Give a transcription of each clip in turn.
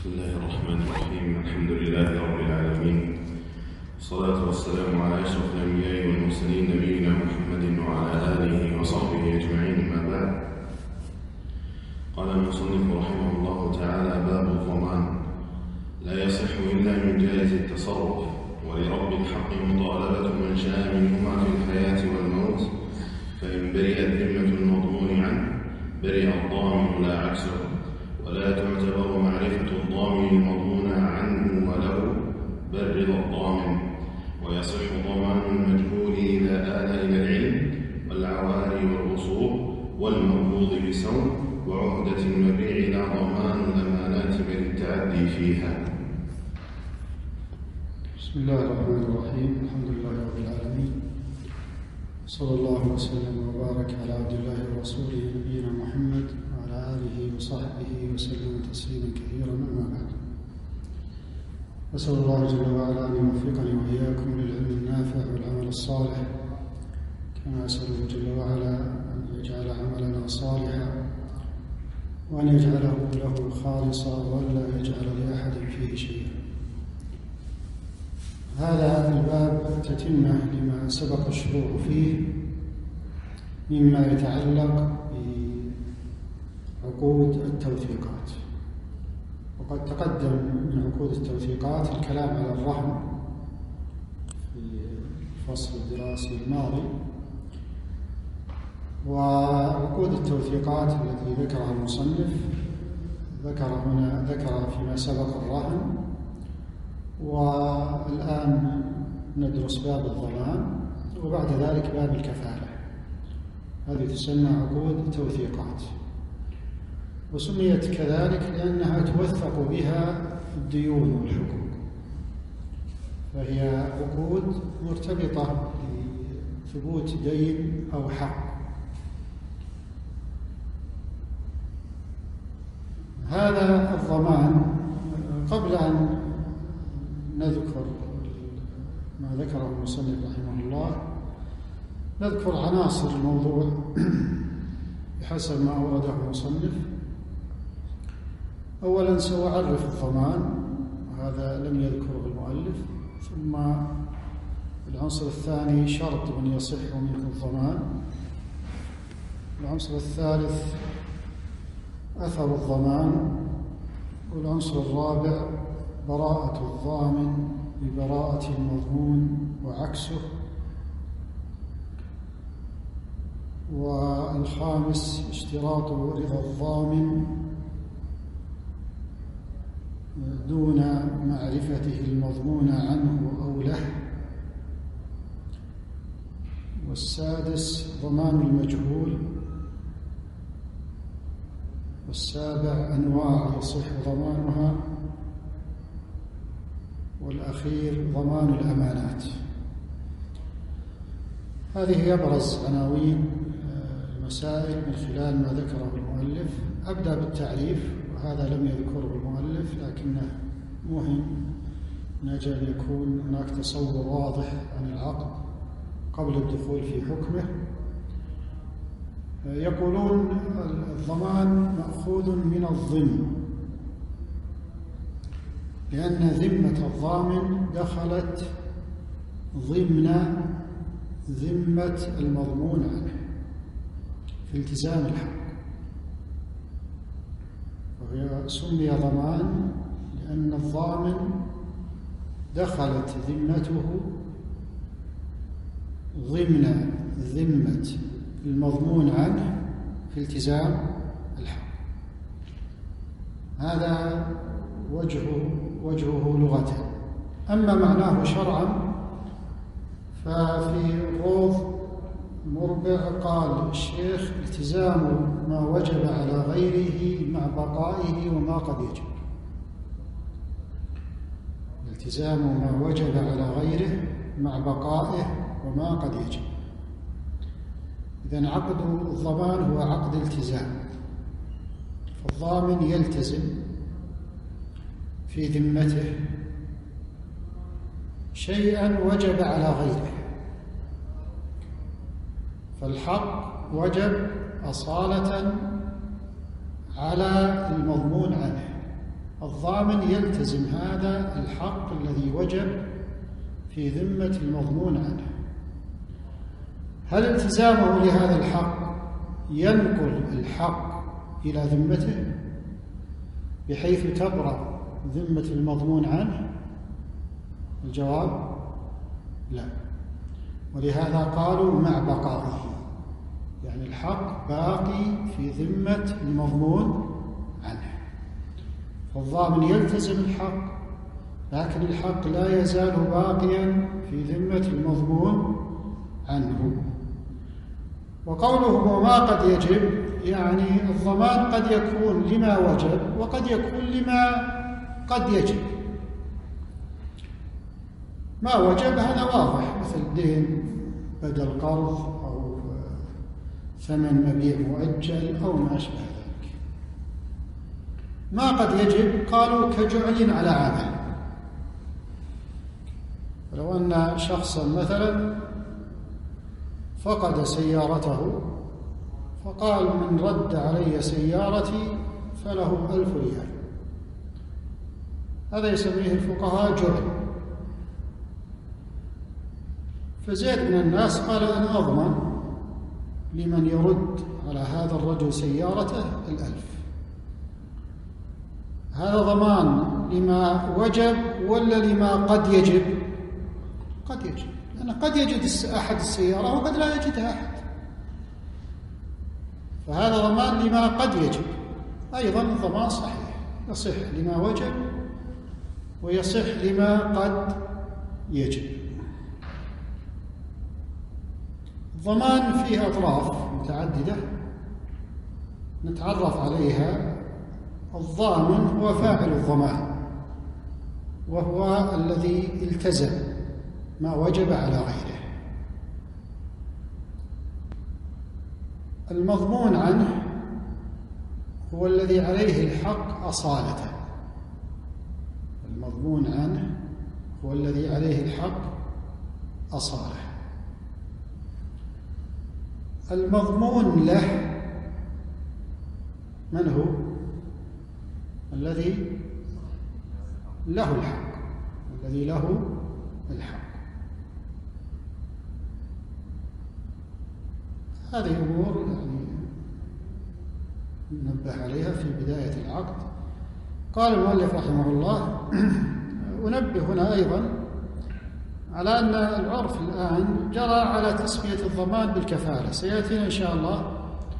الله الرحمن الرحيم. الحمد لله رب العالمين، والصلاة والسلام على أشرف الأنبياء والمرسلين نبينا محمد وعلى آله وصحبه أجمعين. ما بعد، قال المصنف رحمه الله تعالى: باب الضمان. لا يصح إلا من جائز التصرف، ولرب الحق مطالبة من شاء منهما في الحياة والموت، فإن برئت ذمة المضمون عنه برئ الضامن لا عكسه، ولا تعتبر معرفة الضامن المضمون عنه وله بل رضا الضامن. ويصح ضمان المجهول إذا آل إلى العلم والعواري والغصوب والمربوط بسوء وعهدة المبيع لا ضمان الأمانات بل التعدي فيها. بسم الله الرحمن الرحيم. الحمد لله رب العالمين، صلى الله وسلم وبارك على عبد الله ورسوله نبينا محمد وعلى آله وصحبه وسلم تسليما كثيرا. أما بعد، أسأل الله جل وعلا أن يوفقني وإياكم للعلم النافع والعمل الصالح، كما أسأله جل وعلا أن يجعل عملنا صالحا وأن يجعله له خالصا ولا يجعل لأحد فيه شيئا. هذا الباب تتمة لما سبق الشروع فيه مما يتعلق بعقود التوثيقات. وقد تقدم من عقود التوثيقات الكلام على الرهن في الفصل الدراسي الماضي، وعقود التوثيقات التي ذكرها المصنف ذكر فيما سبق الرهن، والآن ندرس باب الضمان، وبعد ذلك باب الكفالة. هذه تسمى عقود التوثيقات، وسميت كذلك لأنها توثق بها الديون والحقوق، فهي عقود مرتبطة بثبوت دين أو حق. هذا الضمان، قبل أن نذكر ما ذكره المصنف رحمه الله نذكر عناصر الموضوع بحسب ما أورده المصنف. أولا سأعرف الضمان، وهذا لم يذكره المؤلف. ثم العنصر الثاني شرط من يصح منه الضمان. العنصر الثالث أثر الضمان. والعنصر الرابع براءة الضامن ببراءة المضمون وعكسه. والخامس اشتراط رضا الضامن دون معرفته المضمون عنه أو له. والسادس ضمان المجهول. والسابع أنواع يصح ضمانها. والأخير ضمان الأمانات. هذه أبرز عناوين المسائل من خلال ما ذكره المؤلف. أبدأ بالتعريف، وهذا لم يذكره المؤلف لكنه مهم من أجل أن يكون هناك تصور واضح عن العقد قبل الدخول في حكمه. يقولون الضمان مأخوذ من الضمن، لأن ذمة الضامن دخلت ضمن ذمة المضمون عنه في التزام الحق، وهي سمي ضمان لأن الضامن دخلت ذمته ضمن ذمة المضمون عنه في التزام الحق. هذا وجهه لغة. أما معناه شرعا ففي روض مربع قال الشيخ: التزام ما وجب على غيره مع بقائه وما قد يجب. التزام ما وجب على غيره مع بقائه وما قد يجب. إذن عقد الضمان هو عقد التزام، فالضامن يلتزم في ذمته شيئا وجب على غيره. فالحق وجب أصالة على المضمون عنه، الضامن يلتزم هذا الحق الذي وجب في ذمة المضمون عنه. هل التزامه لهذا الحق ينقل الحق إلى ذمته بحيث تبرأ ذمة المضمون عنه؟ الجواب لا، ولهذا قالوا مع بقائه، يعني الحق باقي في ذمة المضمون عنه. فالضامن يلتزم الحق، لكن الحق لا يزال باقيا في ذمة المضمون عنه. وقوله وما قد يجب، يعني الضمان قد يكون لما وجب وقد يكون لما قد يجب. ما وجب هذا واضح، مثل دين بدل قرض أو ثمن مبيع مؤجل أو ما أشبه ذلك. ما قد يجب قالوا كجعل على عمل. لو أن شخصا مثلا فقد سيارته فقال من رد علي سيارتي فله 1000 ريال، هذا يسميه الفقهاء جعل. فزيد من الناس قال أنا أضمن لمن يرد على هذا الرجل سيارته 1000. هذا ضمان لما وجب ولا لما قد يجب؟ قد يجب، لأن قد يجد أحد السيارة وقد لا يجدها أحد، فهذا ضمان لما قد يجب. أيضا الضمان صحيح، يصح لما وجب ويصح لما قد يجب. الضمان فيه أطراف متعددة نتعرف عليها. الضامن هو فاعل الضمان، وهو الذي التزم ما وجب على غيره. المضمون عنه هو الذي عليه الحق أصالة. المضمون عنه هو الذي عليه الحق أصالة. المضمون له من هو؟ الذي له الحق، الذي له الحق. هذه أمور يعني ننبه عليها في بداية العقد. قال المؤلف رحمه الله: أنبه هنا أيضا على أن العرف الآن جرى على تسمية الضمان بالكفالة. سيأتينا إن شاء الله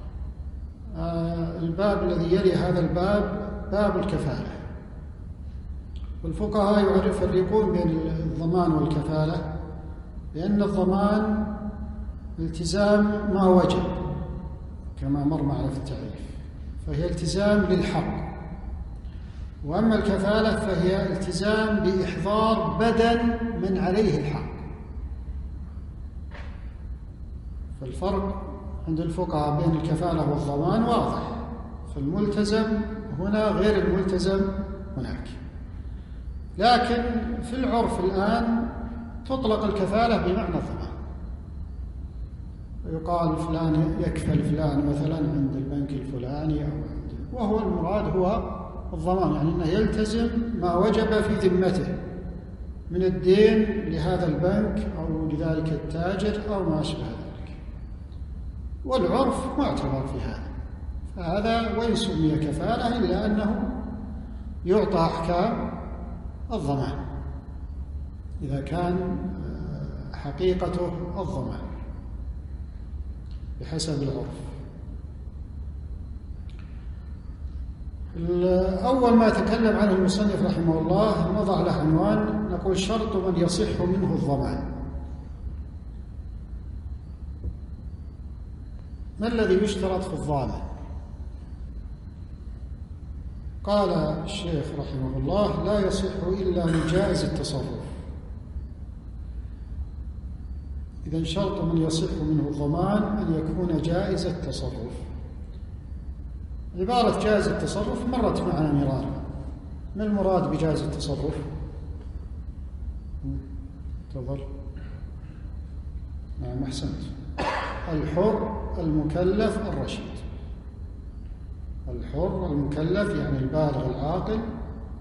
الباب الذي يلي هذا الباب باب الكفالة. والفقهاء يفرقون بين الضمان والكفالة، لأن الضمان التزام ما وجب كما مر معنا في التعريف، فهي التزام للحق، وأما الكفالة فهي التزام بإحضار بدن من عليه الحق. فالفرق عند الفقهاء بين الكفالة والضمان واضح، فالملتزم هنا غير الملتزم هناك. لكن في العرف الآن تطلق الكفالة بمعنى الضمان، يقال فلان يكفل فلان مثلا عند البنك الفلاني أو وهو المراد هو الضمان، يعني أنه يلتزم ما وجب في ذمته من الدين لهذا البنك أو لذلك التاجر أو ما أشبه ذلك. والعرف معتبر في هذا، فهذا وإن سمي كفالة إلا أنه يعطى أحكام الضمان إذا كان حقيقته الضمان بحسب العرف. أول ما تكلم عنه المصنف رحمه الله نضع له عنوان، نقول شرط من يصح منه الضمان. ما الذي يشترط في الضامن؟ قال الشيخ رحمه الله: لا يصح إلا من جائز التصرف. إذن شرط من يصح منه الضمان أن يكون جائز التصرف. عبارة جائز التصرف مرت معنا مرارا. ما المراد بجائز التصرف؟ تفضل. نعم أحسنت. الحر المكلف الرشيد. الحر المكلف يعني البالغ العاقل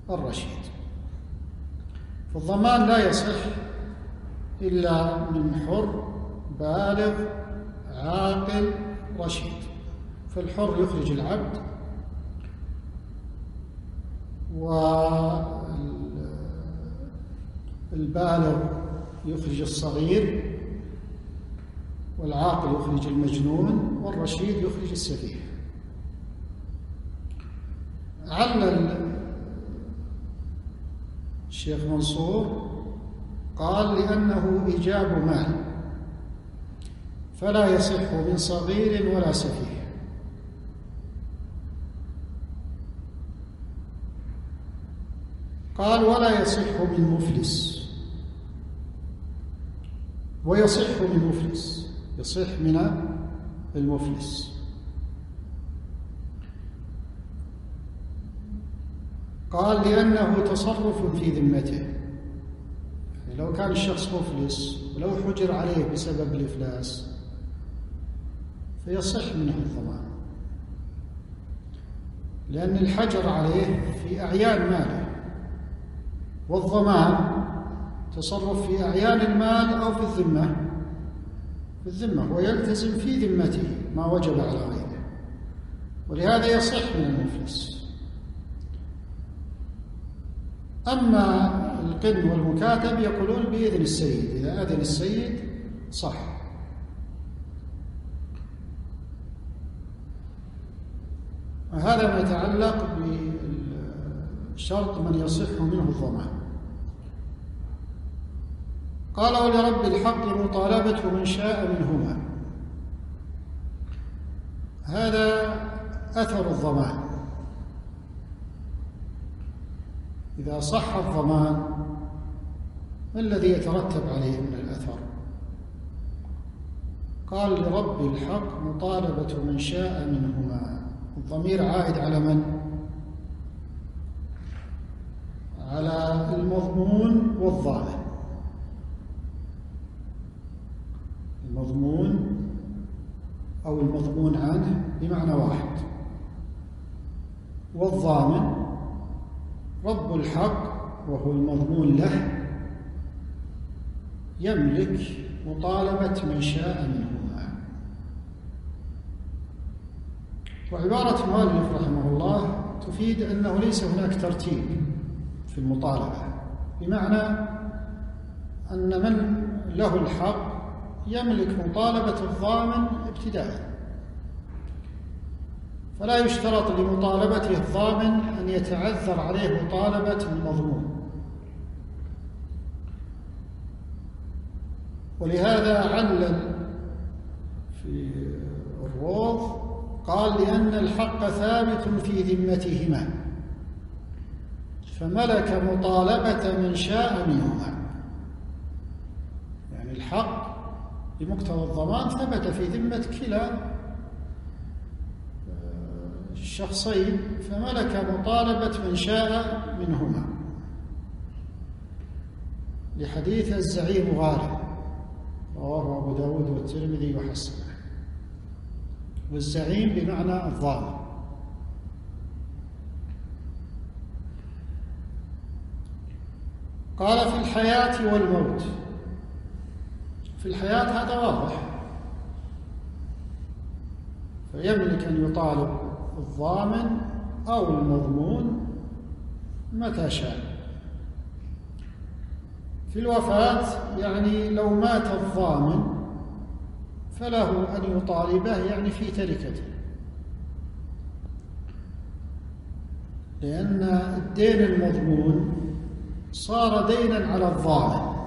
الرشيد. فالضمان لا يصح إلا من حر بالغ عاقل رشيد. فالحر يخرج العبد، والبالغ يخرج الصغير، والعاقل يخرج المجنون، والرشيد يخرج السفيه. علل الشيخ منصور قال: لأنه إيجاب مال، فلا يصح من صغير ولا سفيه. قال: ولا يصح من مفلس. ويصح من مفلس، يصح من المفلس. قال: لأنه تصرف في ذمته. يعني لو كان الشخص مفلس ولو حجر عليه بسبب الإفلاس فيصح منه الضمان، لأن الحجر عليه في أعيان ماله، والضمان تصرف في أعيان المال أو في الذمة. في الذمة، ويلتزم في ذمته ما وجب على غيره، ولهذا يصح من المفلس. أما القن والمكاتب يقولون بإذن السيد، إذا أذن السيد صح. وهذا ما يتعلق بشرط من يصح منه الضمان. قال: ولرب الحق مطالبة من شاء منهما. هذا أثر الضمان. إذا صح الضمان ما الذي يترتب عليه من الأثر؟ قال: لرب الحق مطالبة من شاء منهما. الضمير عائد على من؟ على المضمون والضامن. المضمون أو المضمون عنه بمعنى واحد، والضامن رب الحق وهو المضمون له يملك مطالبة من شاء منهما. وعبارة المؤلف رحمه الله تفيد أنه ليس هناك ترتيب في المطالبة، بمعنى أن من له الحق يملك مطالبة الضامن ابتداءً، فلا يشترط لمطالبته الضامن أن يتعذر عليه مطالبة المضمون. ولهذا علل في الروض قال: لأن الحق ثابت في ذمتهما، فملك مطالبة من شاء منهما. يعني الحق بمقتضى الضمان ثبت في ذمة كلا الشخصين، فملك مطالبة من شاء منهما، لحديث الزعيم غالب رواه أبو داود والترمذي وحسنه. والزعيم بمعنى الضامن. قال: في الحياة والموت. في الحياة هذا واضح، فيملك أن يطالب الضامن أو المضمون متى شاء. في الوفاة يعني لو مات الضامن فله أن يطالبه، يعني في تركته، لأن الدين المضمون صار دينا على الضامن،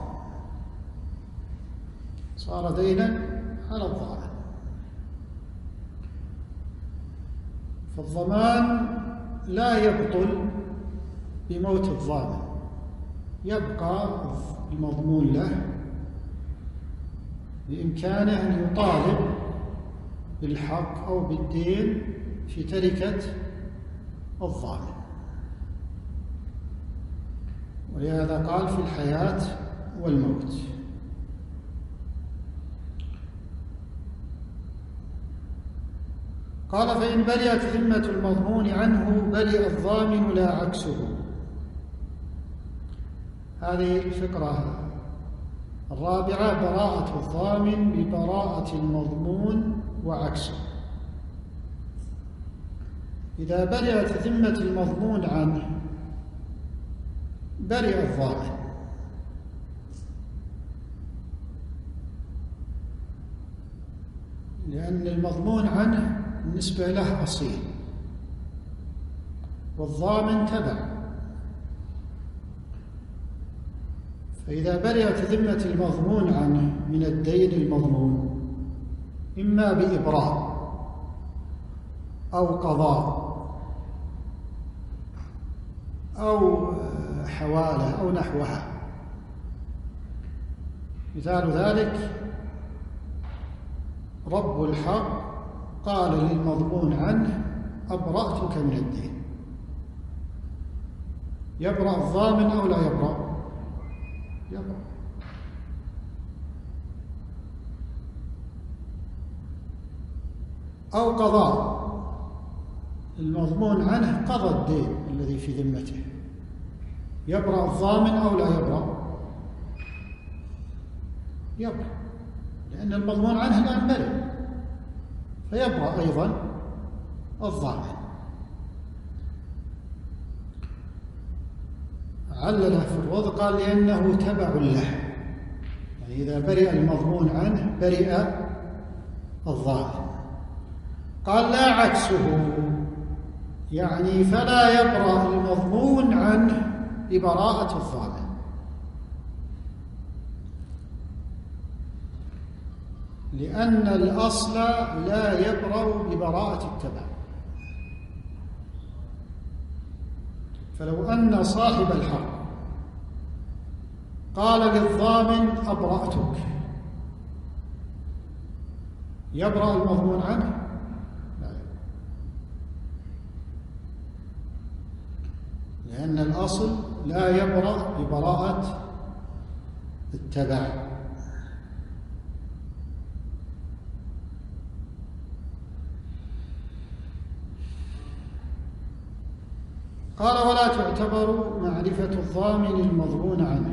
صار دينا على الضامن. فالضمان لا يبطل بموت الضامن، يبقى المضمون له بإمكانه أن يطالب بالحق أو بالدين في تركة الضامن. ولهذا قال: في الحياة والموت. قال: فإن برئت ذمة المضمون عنه برئ الضامن لا عكسه. هذه الفقرة الرابعة: براءة الضامن ببراءة المضمون وعكسه. إذا برئت ذمة المضمون عنه برئ الضامن، لأن المضمون عنه بالنسبة له أصيل والضامن تبع. فإذا برئت ذمة المضمون عنه من الدين المضمون إما بإبراء أو قضاء أو حوالة أو نحوها، مثال ذلك رب الحق قال للمضمون عنه: أبرأتك من الدين. يبرأ الضامن أو لا يبرأ؟ يبرأ. أو قضاء، المضمون عنه قضى الدين الذي في ذمته، يبرأ الضامن أو لا يبرأ؟ يبرأ، لأن المضمون عنه الآن برئ، فيبرأ أيضا الضامن. علله في الوضع قال: لأنه تبع له، يعني إذا برئ المضمون عنه برئ الضامن. قال: لا عكسه، يعني فلا يبرأ المضمون عنه ببراءة الضامن، لأن الأصل لا يبرأ ببراءة التبع. فلو أن صاحب الحق قال للضامن: أبرأتك، يبرأ المضمون عنه؟ لا يبرأ، لأن الأصل لا يبرأ ببراءة التبع. قال: ولا تعتبر معرفة الضامن المضمون عنه.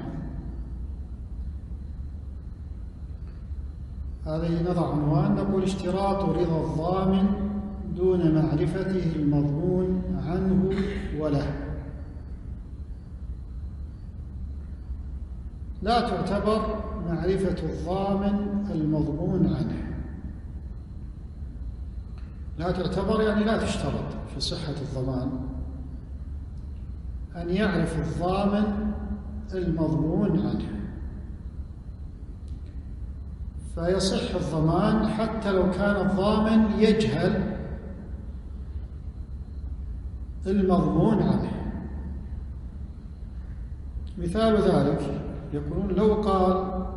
هذه نضع عنوان، نقول: اشتراط رضا الضامن دون معرفته المضمون عنه وله. لا تعتبر معرفة الضامن المضمون عنه. لا تعتبر يعني لا تشترط في صحة الضمان أن يعرف الضامن المضمون عنه، فيصح الضمان حتى لو كان الضامن يجهل المضمون عنه. مثال ذلك يقولون: لو قال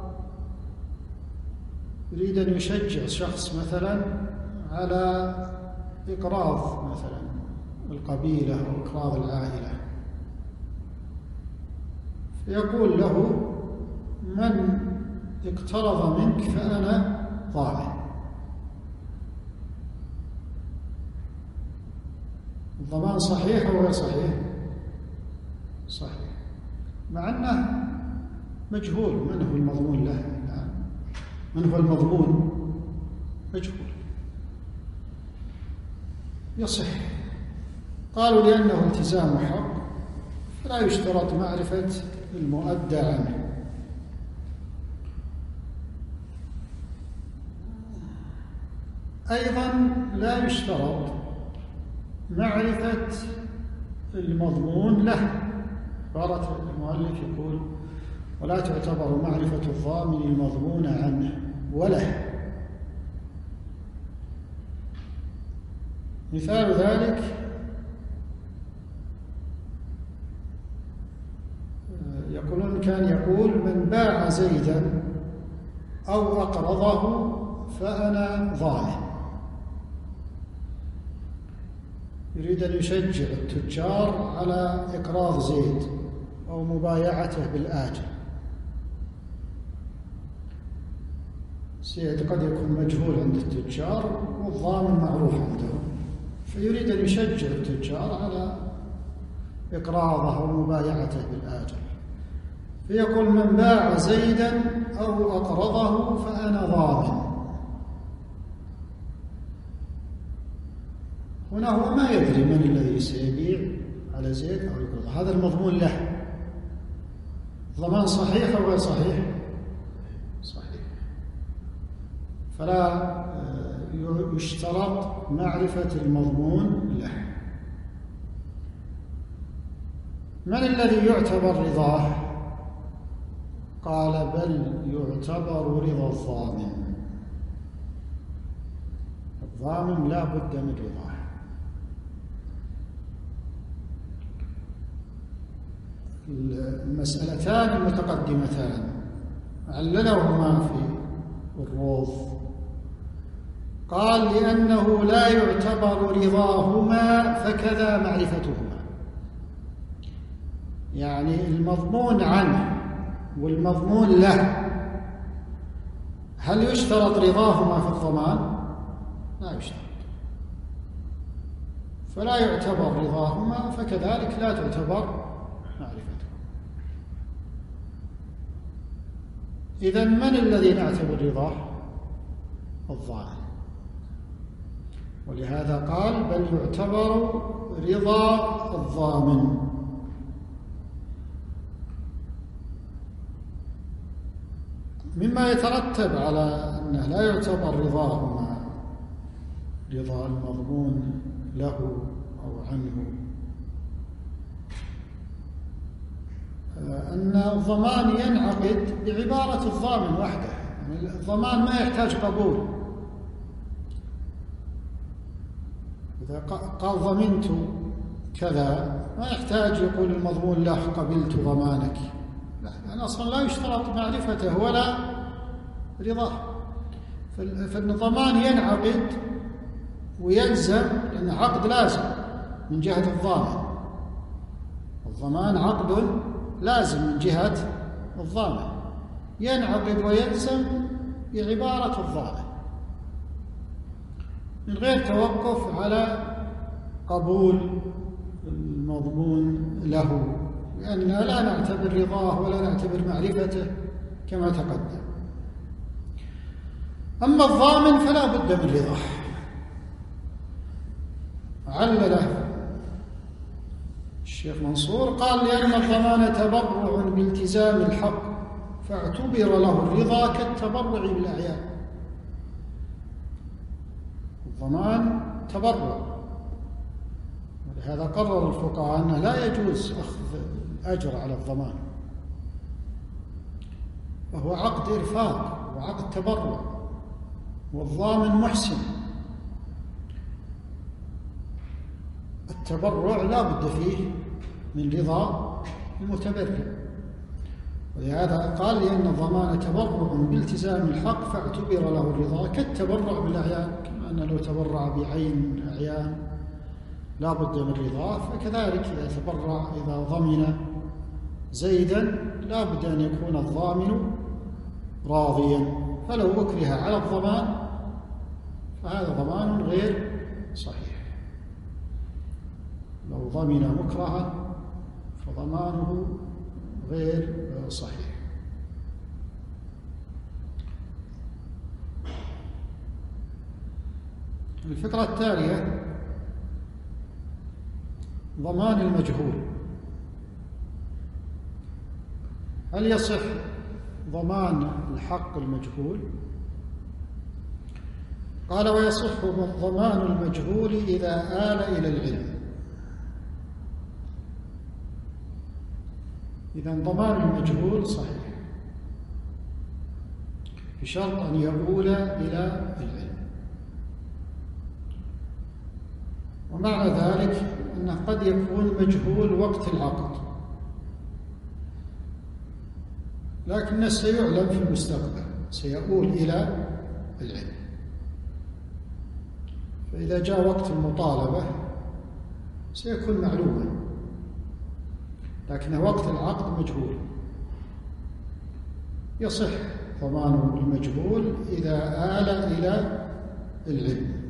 يريد أن يشجع شخص مثلا على إقراض مثلا القبيلة أو إقراض العائلة، فيقول له: من اقترض منك فأنا ضامن. الضمان صحيح أو غير صحيح؟ صحيح، مع أنه مجهول من هو المضمون له الآن، من هو المضمون مجهول، يصح. قالوا: لأنه التزام حق فلا يشترط معرفة المؤدى عنه. أيضا لا يشترط معرفة المضمون له. عبارة المؤلف يقول: ولا تعتبر معرفة الضامن المضمون عنه وله. مثال ذلك يقولون: كان يقول: من باع زيدا أو أقرضه فأنا ضامن. يريد أن يشجع التجار على إقراض زيد أو مبايعته بالآجل. زيد قد يكون مجهول عند التجار والضامن معروف عندهم، فيريد أن يشجع التجار على إقراضه أو مبايعته بالآجل، فيقول من باع زيدا أو أقرضه فأنا ضامن. هنا هو ما يدري من الذي سيبيع على زيد أو يقرضه، هذا المضمون له. ضمان صحيح أو غير صحيح؟ صحيح. فلا يشترط معرفة المضمون له. من الذي يعتبر رضاه؟ قال بل يعتبر رضا الضامن. الضامن لا بد من رضاه. المسألتان المتقدمتان عللهما في الروض، قال لأنه لا يعتبر رضاهما فكذا معرفتهما. يعني المضمون عنه والمضمون له، هل يشترط رضاهما في الضمان؟ لا يشترط، فلا يعتبر رضاهما، فكذلك لا تعتبر معرفتهما. إذن من الذي نعتبر رضاه؟ الضامن. ولهذا قال بل يعتبر رضا الضامن. مما يترتب على أنه لا يعتبر رضاهما رضا المضمون له أو عنه أن الضمان ينعقد بعبارة الضامن وحده. يعني الضمان ما يحتاج قبول. إذا قال ضمنت كذا ما يحتاج يقول المضمون له قبلت ضمانك، لأن أصلا لا يشترط معرفته ولا رضاه. فالضمان ينعقد ويلزم، لأن عقد لازم من جهة الضامن. الضمان عقد لازم من جهة الضامن، ينعقد ويلزم بعبارة الضامن من غير توقف على قبول المضمون له، لأننا لا نعتبر رضاه ولا نعتبر معرفته كما تقدم. أما الضامن فلا بد من رضاه. علله الشيخ منصور قال لأن الضمان تبرع بالتزام الحق فاعتبر له الرضا كالتبرع بالأعيان. الضمان تبرع، ولهذا قرر الفقهاء أنه لا يجوز أخذ الأجر على الضمان، وهو عقد إرفاق وعقد تبرع، والضامن محسن. التبرع لا بد فيه من رضا المتبرع، ولهذا قال لأن الضمان تبرع بالتزام الحق فاعتبر له الرضا كالتبرع بالأعيان، كما أنه لو تبرع بعين أعيان لا بد من رضاه، فكذلك إذا تبرع إذا ضمن زيدا لا بد أن يكون الضامن راضيا، فلو أكره على الضمان فهذا ضمان غير صحيح. لو ضمن مكرها فضمانه غير صحيح. الفكرة التالية ضمان المجهول. هل يصح ضمان الحق المجهول؟ قال ويصح ضمان المجهول إذا آل إلى العلم. إذن ضمان المجهول صحيح بشرط أن يؤول إلى العلم. ومعنى ذلك أنه قد يكون مجهول وقت العقد، لكنه سيعلم في المستقبل، سيؤول إلى العلم. فإذا جاء وقت المطالبة سيكون معلوما، لكن وقت العقد مجهول. يصح ضمان المجهول إذا آل إلى العلم.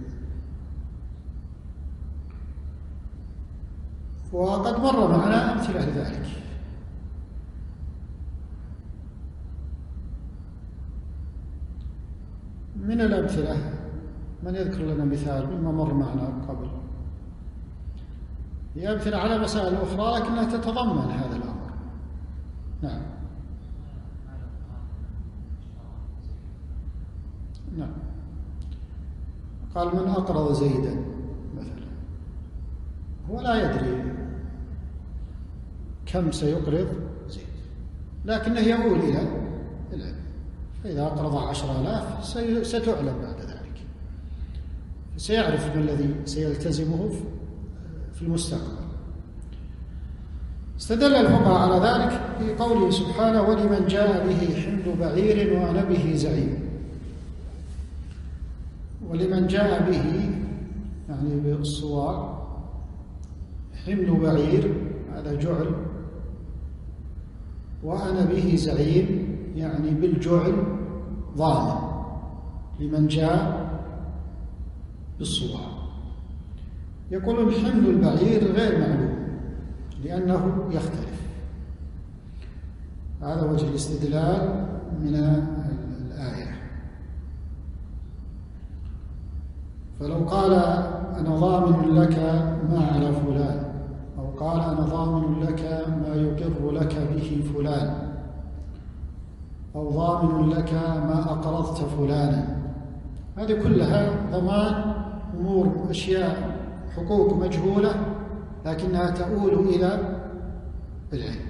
وقد مر معنا أمثلة لذلك. من الأمثلة من يذكر لنا مثال مما مر معنا قبل؟ هي أمثلة على مسائل أخرى لكنها تتضمن هذا الأمر. نعم. نعم. قال من أقرض زيدا مثلا، هو لا يدري كم سيقرض زيد، لكنه يقول إلى العلم، فإذا أقرض 10,000 ستعلم بعد ذلك، سيعرف ما الذي سيلتزمه في المستقبل. استدل الفقهاء على ذلك بقوله سبحانه: ولمن جاء به حمل بعير وأنا به زعيم. ولمن جاء به يعني بالصواع، حمل بعير هذا جعل، وأنا به زعيم يعني بالجعل ضامن لمن جاء بالصواع. يقولون حمل البعير غير معلوم لأنه يختلف. هذا وجه الاستدلال من الآية. فلو قال أنا ضامن لك ما على فلان، أو قال أنا ضامن لك ما يقر لك به فلان، أو ضامن لك ما أقرضت فلانا، هذه كلها ضمان أمور، أشياء، حقوق مجهولة لكنها تؤول إلى العلم.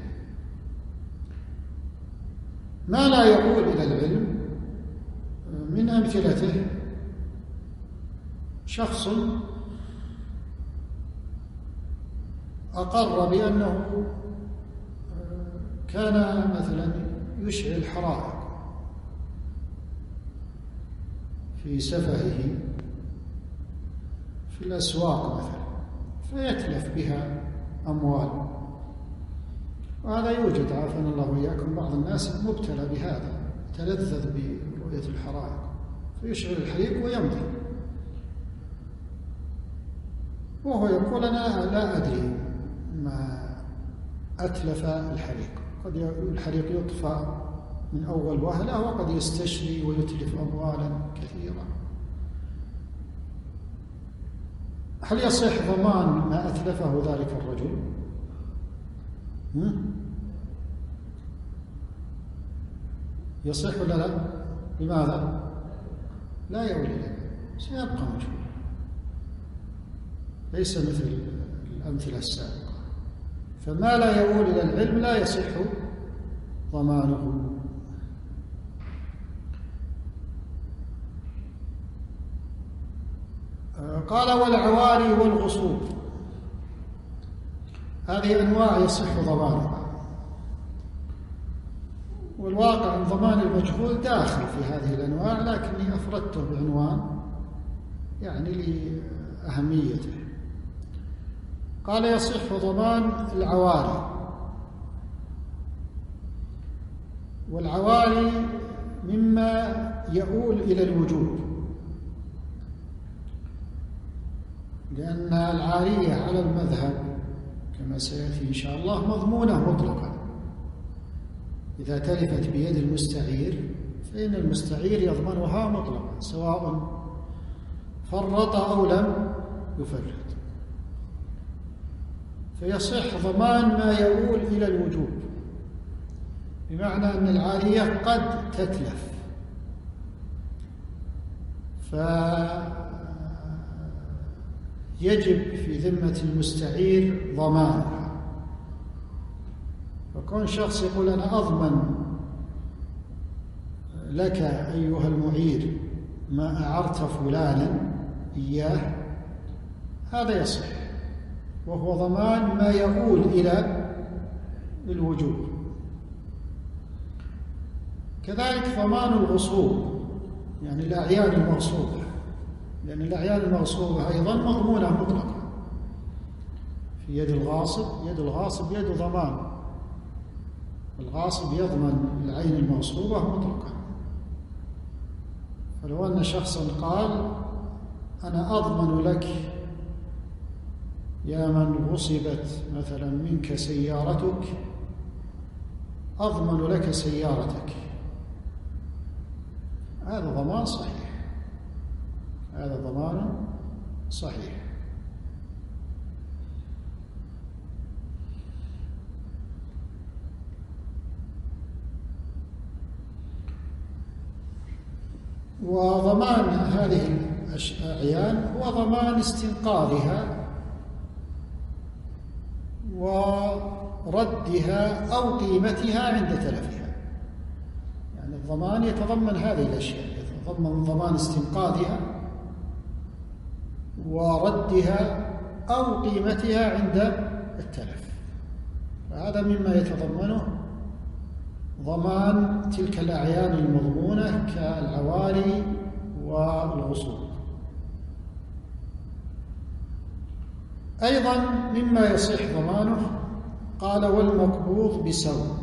ما لا يؤول إلى العلم من أمثلته شخص أقر بأنه كان مثلا يشعل حرائق في سفهه في الأسواق مثلا، فيتلف بها أموال، وهذا يوجد عافانا الله وإياكم. بعض الناس مبتلى بهذا، تلذذ برؤية الحرائق فيشعل الحريق ويمضي، وهو يقول أنا لا أدري ما أتلف الحريق، قد الحريق يطفى من أول وهلة، وقد يستشري ويتلف أموالا كثيرة. هل يصح ضمان ما أتلفه ذلك الرجل؟ يصح ولا لا؟ لماذا؟ لا يؤول إليه، سيبقى مجهول، ليس مثل الأمثلة السابقة. فما لا يؤول إلى العلم لا يصح ضمانه. قال والعواري والغصوب، هذه أنواع يصح ضمانها، والواقع أن ضمان المجهول داخل في هذه الأنواع، لكني أفردته بعنوان يعني لأهميته. قال يصح ضمان العواري، والعواري مما يؤول إلى الوجوب، لأن العارية على المذهب كما سيأتي إن شاء الله مضمونة مطلقا. إذا تلفت بيد المستعير فإن المستعير يضمنها مطلقا، سواء فرط أو لم يفرط. فيصح ضمان ما يؤول إلى الوجوب، بمعنى أن العارية قد تتلف، فيجب في ذمة المستعير ضمانها. فكون شخص يقول أنا أضمن لك أيها المعير ما أعرت فلانا إياه، هذا يصح، وهو ضمان ما يؤول إلى الوجوب. كذلك ضمان الغصوب، يعني الأعيان المغصوبة، لأن الأعيان المغصوبة أيضا مضمونة مطلقا في يد الغاصب. يد الغاصب يد ضمان، الغاصب يضمن العين المغصوبة مطلقا. فلو أن شخصا قال أنا أضمن لك يا من غصبت مثلا منك سيارتك، أضمن لك سيارتك، هذا ضمان صحيح، هذا ضمان صحيح. وضمان هذه الأعيان هو ضمان استنقاذها وردها أو قيمتها عند تلفها. يعني الضمان يتضمن هذه الأشياء، يتضمن ضمان استنقاذها وردها أو قيمتها عند التلف. فهذا مما يتضمنه ضمان تلك الأعيان المضمونة كالعواري والغصوب. أيضا مما يصح ضمانه قال والمقبوض بسوء.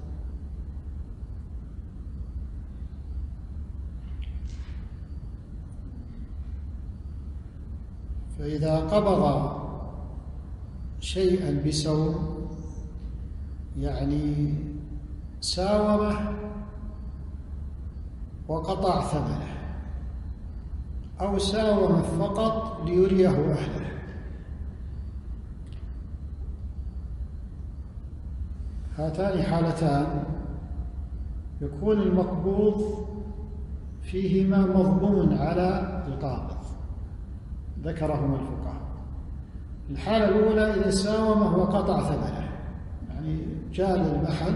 فإذا قبض شيئا بسوء يعني ساومه وقطع ثمنه، أو ساومه فقط ليريه أهله، هاتان حالتان يكون المقبوض فيهما مضمون على القابض، ذكرهما الفقهاء. الحالة الأولى إذا ساومه وقطع ثمنه، يعني جاء للمحل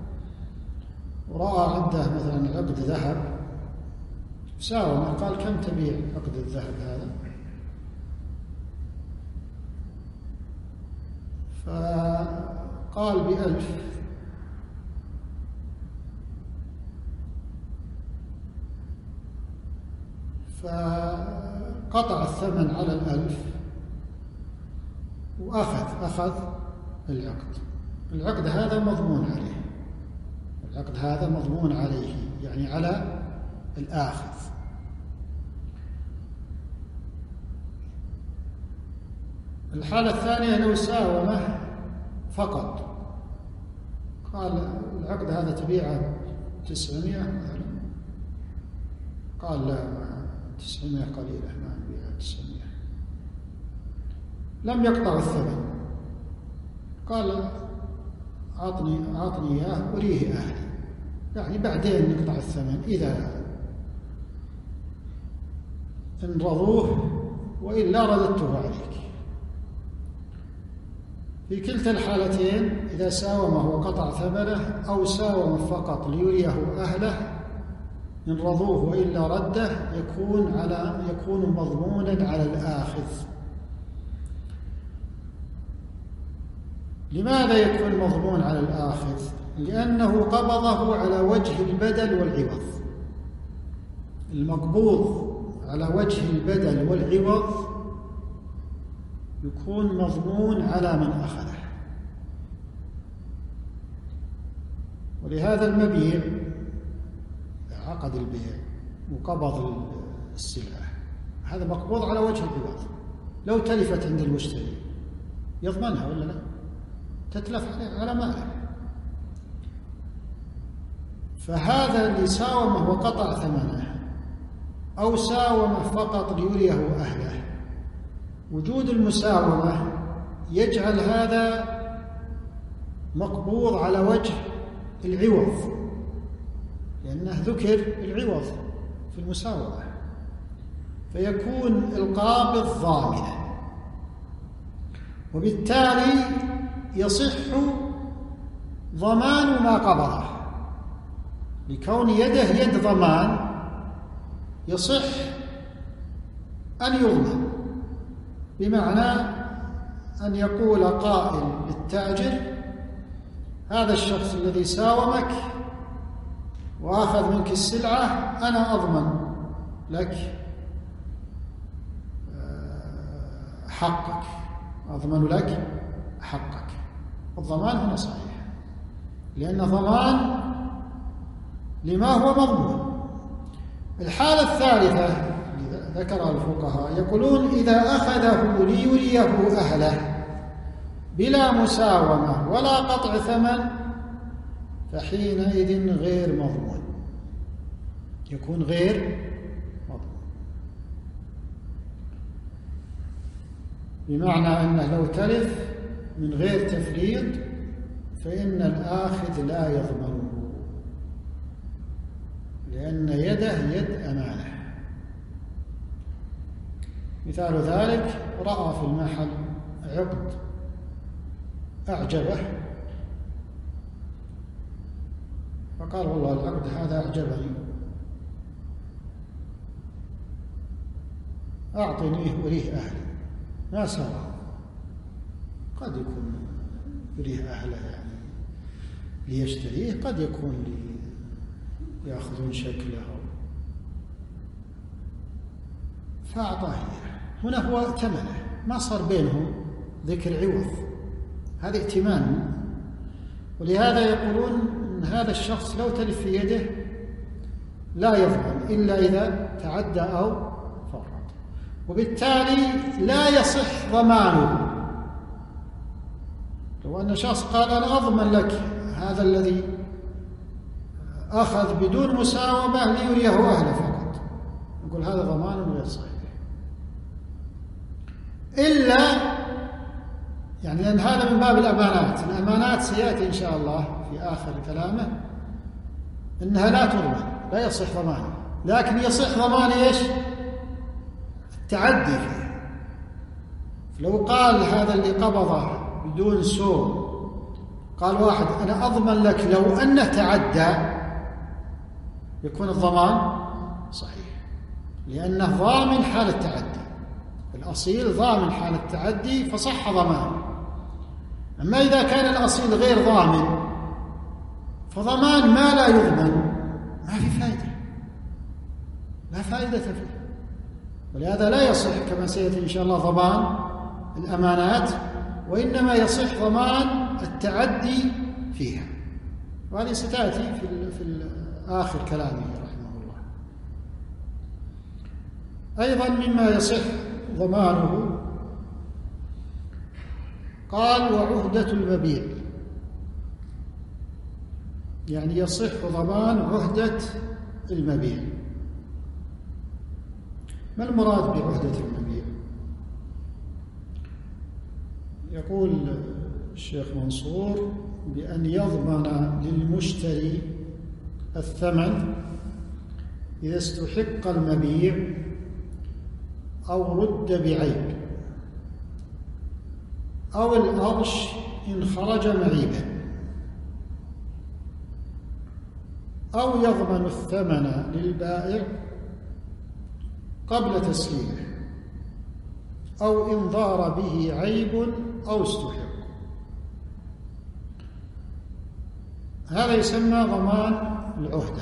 ورأى عنده مثلا عقد ذهب، ساومه قال كم تبيع عقد الذهب هذا؟ فقال ب1000، فقطع الثمن على 1000 وأخذ العقد هذا مضمون عليه، العقد هذا مضمون عليه يعني على الآخذ. الحالة الثانية لو ساومه فقط، قال العقد هذا تبيعه 900 مثلا، قال لا 900 قليلة ما نبيعها 900، لم يقطع الثمن، قال أعطني إياه أريه أهلي، يعني بعدين نقطع الثمن إذا إن رضوه وإلا رددته عليك. في كلتا الحالتين إذا ساومه وقطع ثمنه أو ساوم فقط ليريه أهله، إن رضوه وإلا رده يكون مضمونا على الآخذ. لماذا يكون مضمون على الآخذ؟ لأنه قبضه على وجه البدل والعوض. المقبوض على وجه البدل والعوض يكون مضمون على من أخذه. ولهذا المبيع عقد البيع وقبض السلعة، هذا مقبوض على وجه العوض. لو تلفت عند المشتري يضمنها ولا لا؟ تتلف على ماله. فهذا اللي ساومه وقطع ثمنه أو ساومه فقط ليريه أهله، وجود المساومة يجعل هذا مقبوض على وجه العوض، لأنه ذكر العوض في المساومة، فيكون القابض ضامنا، وبالتالي يصح ضمان ما قبضه. لكون يده يد ضمان يصح أن يضمن، بمعنى أن يقول قائل للتاجر هذا الشخص الذي ساومك وأخذ منك السلعة أنا أضمن لك حقك، أضمن لك حقك. الضمان هنا صحيح، لأن ضمان لما هو مضمون. الحالة الثالثة اللي ذكرها الفقهاء يقولون إذا أخذه ليريه أهله بلا مساومة ولا قطع ثمن فحينئذ غير مضمون، يكون غير مضمون. بمعنى أنه لو تلف من غير تفريط فإن الآخذ لا يضمنه، لأن يده يد أمانة. مثال ذلك: رأى في المحل عقد أعجبه فقال: والله العقد هذا أعجبني، أعطنيه أريه أهلي. ما سوى، قد يكون يريه أهله يعني ليشتريه، قد يكون يأخذون شكله، فأعطاه إياه. هنا هو ثمنه، ما صار بينهم ذكر عوض، هذا ائتمان. ولهذا يقولون إن هذا الشخص لو تلف في يده لا يضمن إلا إذا تعدى أو فرط، وبالتالي لا يصح ضمانه. لو أن شخص قال: أنا أضمن لك هذا الذي أخذ بدون مساومة ليريه أهله فقط، نقول هذا ضمان غير صحيح، إلا يعني لأن هذا من باب الأمانات. الأمانات سيأتي إن شاء الله في آخر كلامه إنها لا تضمن، لا يصح ضمانها، لكن يصح ضمان إيش؟ التعدي فيها. لو قال هذا اللي قبضه بدون سوء، قال واحد: أنا أضمن لك لو أنه تعدى، يكون الضمان صحيح، لأنه ضامن حال التعدي، الأصيل ضامن حال التعدي فصح ضمانه. أما إذا كان الأصيل غير ضامن فضمان ما لا يضمن ما في فائدة، لا فائدة فيه. ولهذا لا يصح كما سيأتي إن شاء الله ضمان الأمانات، وإنما يصح ضمان التعدي فيها، وهذه ستأتي في آخر كلامه رحمه الله. أيضا مما يصح ضمانه قال: وعهدة المبيع، يعني يصح ضمان عهدة المبيع. ما المراد بعهدة المبيع؟ يقول الشيخ منصور بأن يضمن للمشتري الثمن إذا استحق المبيع أو رد بعيب، أو الأرش إن خرج معيبا، أو يضمن الثمن للبائع قبل تسليمه، أو إن ظهر به عيب أو استحق. هذا يسمى ضمان العهدة،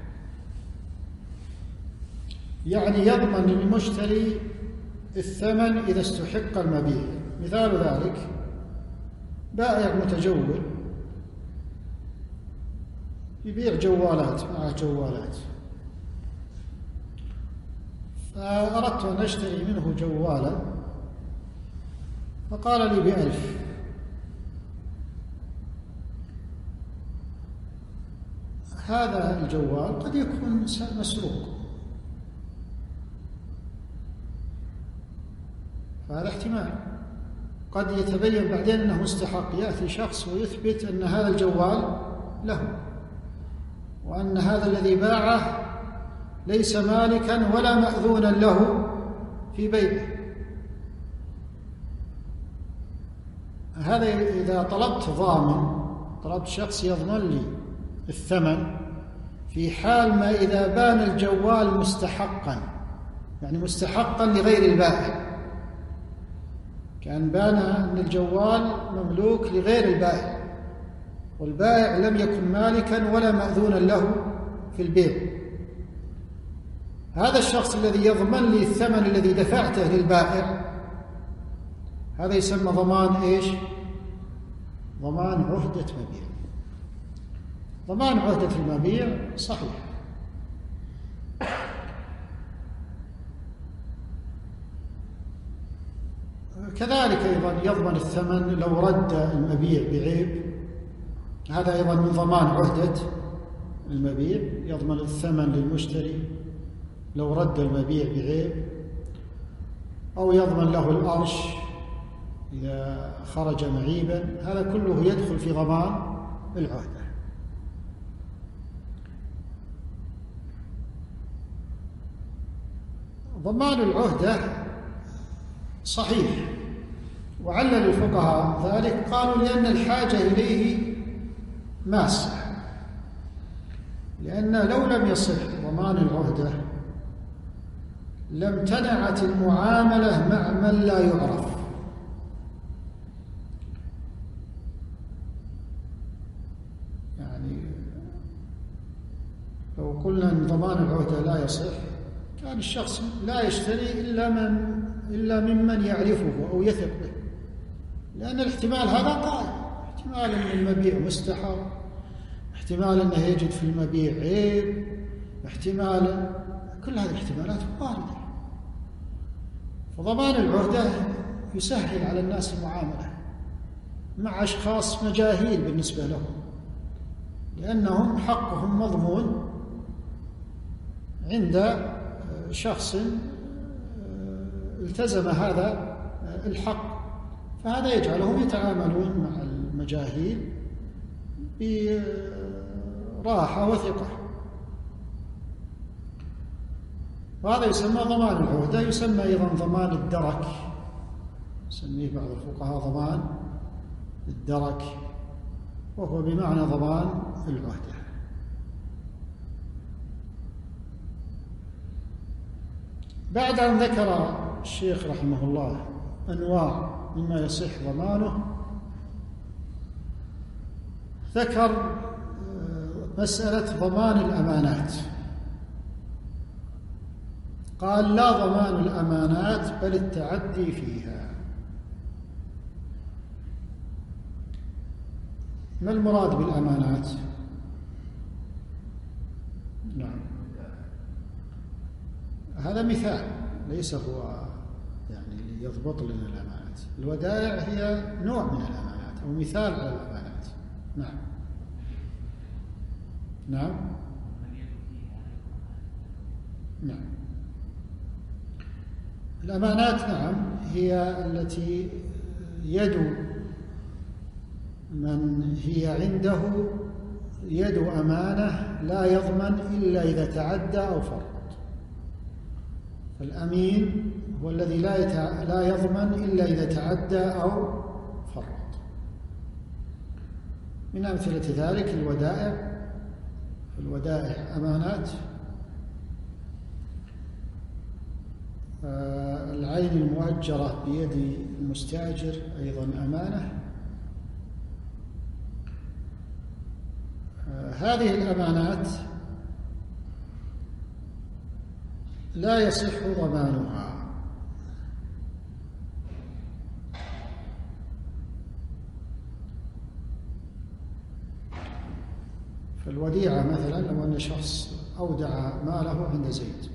يعني يضمن للمشتري الثمن إذا استحق المبيع. مثال ذلك: بائع متجول يبيع جوالات، معه جوالات، فأردت أن أشتري منه جوالا، فقال لي ب1000. هذا الجوال قد يكون مسروق، فهذا احتمال. قد يتبين بعدين أنه مستحق، يأتي شخص ويثبت أن هذا الجوال له، وأن هذا الذي باعه ليس مالكا ولا مأذونا له في بيعه. هذا إذا طلبت ضامن، طلبت شخص يضمن لي الثمن في حال ما إذا بان الجوال مستحقا، يعني مستحقا لغير البائع، كان بان أن الجوال مملوك لغير البائع، والبائع لم يكن مالكا ولا مأذونا له في البيع. هذا الشخص الذي يضمن لي الثمن الذي دفعته للبائع، هذا يسمى ضمان إيش؟ ضمان عهدة مبيع. ضمان عهدة المبيع صحيح. كذلك أيضا يضمن الثمن لو رد المبيع بعيب، هذا أيضا من ضمان عهدة المبيع، يضمن الثمن للمشتري لو رد المبيع بعيب، أو يضمن له الأرش إذا خرج معيبا، هذا كله يدخل في ضمان العهدة. ضمان العهدة صحيح، وعلل الفقهاء ذلك، قالوا لأن الحاجة إليه ماسة، لأن لو لم يصح ضمان العهدة لامتنعت المعاملة مع من لا يعرف. يعني لو قلنا أن ضمان العهدة لا يصح، كان الشخص لا يشتري إلا ممن يعرفه أو يثق به، لأن الاحتمال هذا قائم، احتمال أن المبيع مستحر، احتمال أنه يجد في المبيع عيب، احتمال، كل هذه الاحتمالات واردة. فضمان العهدة يسهل على الناس المعاملة مع أشخاص مجاهيل بالنسبة لهم، لأنهم حقهم مضمون عند شخص التزم هذا الحق، فهذا يجعلهم يتعاملون مع المجاهيل براحة وثقة، وهذا يسمى ضمان العهدة. يسمى أيضا ضمان الدرك، يسميه بعض الفقهاء ضمان الدرك، وهو بمعنى ضمان العهدة. بعد أن ذكر الشيخ رحمه الله أنواع مما يصح ضمانه، ذكر مسألة ضمان الأمانات. قال: لا ضمان الأمانات بل التعدي فيها. ما المراد بالأمانات؟ نعم، هذا مثال، ليس هو يعني يضبط لنا الأمانات. الودائع هي نوع من الأمانات أو مثال على الأمانات. نعم نعم نعم. الأمانات نعم هي التي يد من هي عنده يد أمانة لا يضمن إلا إذا تعدى أو فرط. فالأمين هو الذي لا يضمن إلا إذا تعدى أو فرط. من أمثلة ذلك الودائع. الودائع أمانات. العين المؤجرة بيد المستأجر أيضا أمانة. هذه الأمانات لا يصح ضمانها. فالوديعة مثلا، لو أن شخص أودع ماله عند زيد،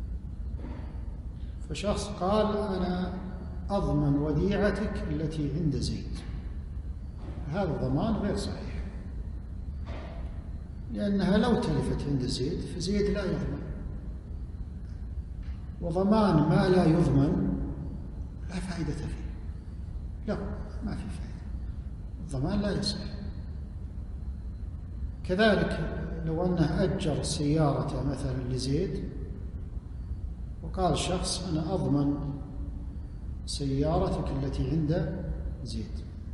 فشخص قال: أنا أضمن وديعتك التي عند زيد، هذا ضمان غير صحيح، لأنها لو تلفت عند زيد فزيد لا يضمن، وضمان ما لا يضمن لا فائدة فيه، لا ما في فائدة، الضمان لا يصح. كذلك لو أنه أجر سيارة مثلا لزيد، وقال شخص: أنا أضمن سيارتك التي عند زيد،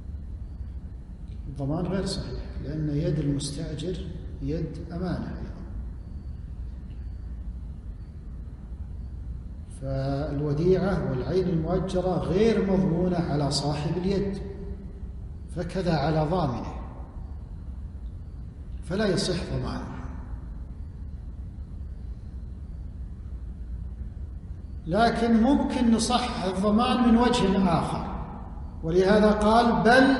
الضمان غير صحيح، لأن يد المستأجر يد أمانة أيضا. فالوديعة والعين المؤجرة غير مضمونة على صاحب اليد، فكذا على ضامنه، فلا يصح ضمانه. لكن ممكن نصح الضمان من وجه آخر، ولهذا قال: بل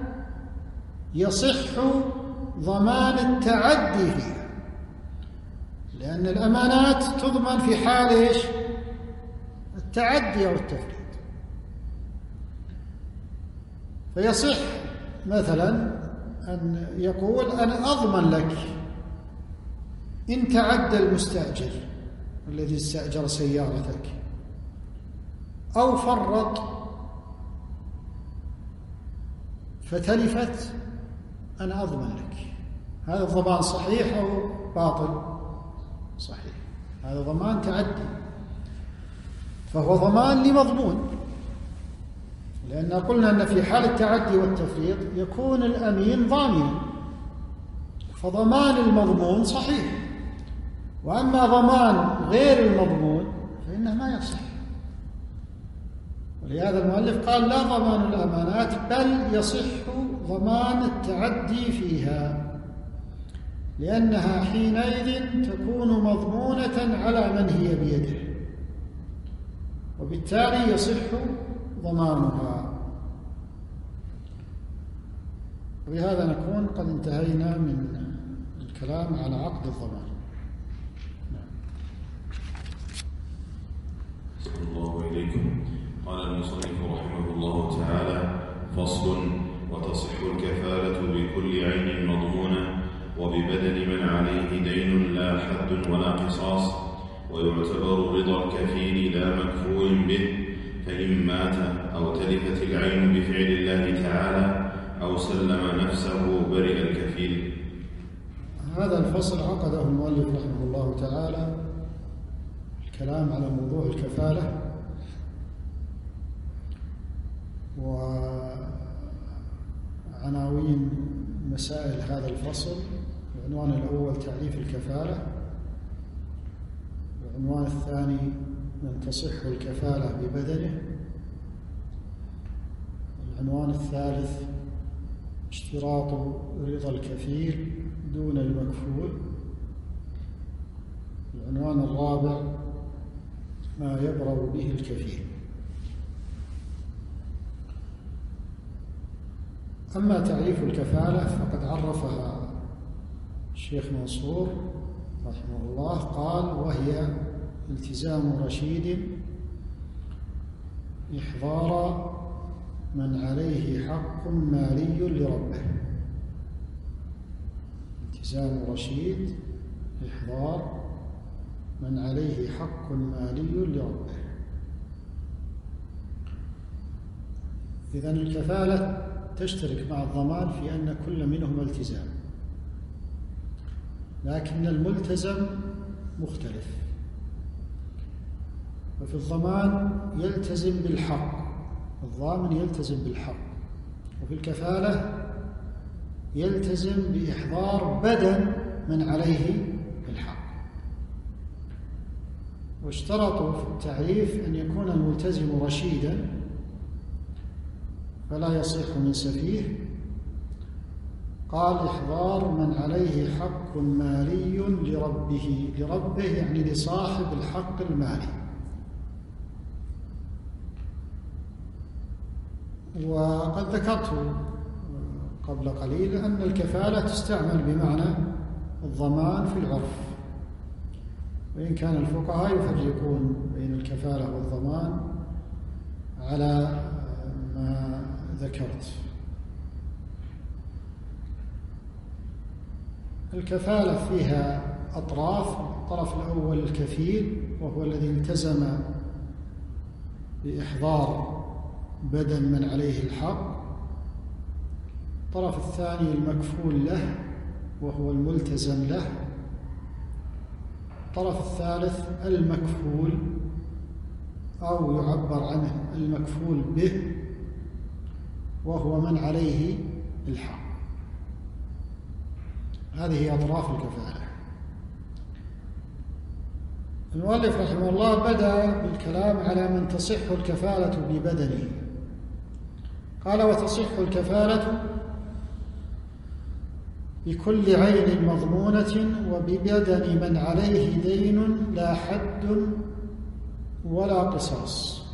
يصح ضمان التعدي فيها، لأن الأمانات تضمن في حال إيش؟ التعدي أو التفريط. فيصح مثلا أن يقول: أنا أضمن لك إن تعدى المستأجر الذي استأجر سيارتك أو فرط فتلفت أنا أضمن لك. هذا الضمان صحيح أو باطل؟ صحيح، هذا ضمان تعدي، فهو ضمان لمضمون، لأن قلنا أن في حال التعدي والتفريط يكون الأمين ضامنا، فضمان المضمون صحيح، وأما ضمان غير المضمون فإنه ما يصح. ولهذا المؤلف قال لا ضمان الأمانات بل يصح ضمان التعدي فيها، لأنها حينئذ تكون مضمونة على من هي بيده، وبالتالي يصح ضمانها. وبهذا نكون قد انتهينا من الكلام على عقد الضمان. صلى الله إليكم. قال المصنف رحمه الله تعالى: فصل: وتصح الكفالة بكل عين مضمونة وببدن من عليه دين لا حد ولا قصاص، ويعتبر رضا الكفيل لا مكفول به، فإن مات أو تلفت العين بفعل الله تعالى أو سلم نفسه برئ الكفيل. هذا الفصل عقده المؤلف رحمه الله تعالى الكلام على موضوع الكفالة، وعناوين مسائل هذا الفصل. العنوان الأول تعريف الكفالة، العنوان الثاني من تصح الكفالة ببدنه، العنوان الثالث اشتراط رضا الكفيل دون المكفول، العنوان الرابع ما يبرأ به الكفيل. أما تعريف الكفالة فقد عرفها الشيخ منصور رحمه الله، قال: وهي التزام رشيد إحضار من عليه حق مالي لربه. التزام رشيد إحضار من عليه حق مالي لربه. إذن الكفالة تشترك مع الضمان في أن كل منهما التزام، لكن الملتزم مختلف. ففي الضمان يلتزم بالحق، الضامن يلتزم بالحق، وفي الكفالة يلتزم بإحضار بدن من عليه الحق. واشترطوا في التعريف أن يكون الملتزم رشيدا فلا يصح من سفيه. قال: إحضار من عليه حق مالي لربه يعني لصاحب الحق المالي. وقد ذكرت قبل قليل أن الكفالة تستعمل بمعنى الضمان في العرف، وإن كان الفقهاء يفرقون بين الكفالة والضمان على ما ذكرت. الكفالة فيها أطراف: الطرف الأول الكفيل وهو الذي التزم بإحضار بدن من عليه الحق، الطرف الثاني المكفول له وهو الملتزم له، الطرف الثالث المكفول أو يعبر عنه المكفول به وهو من عليه الحق. هذه أطراف الكفالة. المؤلف رحمه الله بدأ بالكلام على من تصح الكفالة ببدنه. قال: وتصح الكفالة بكل عين مضمونة وببدن من عليه دين لا حد ولا قصاص.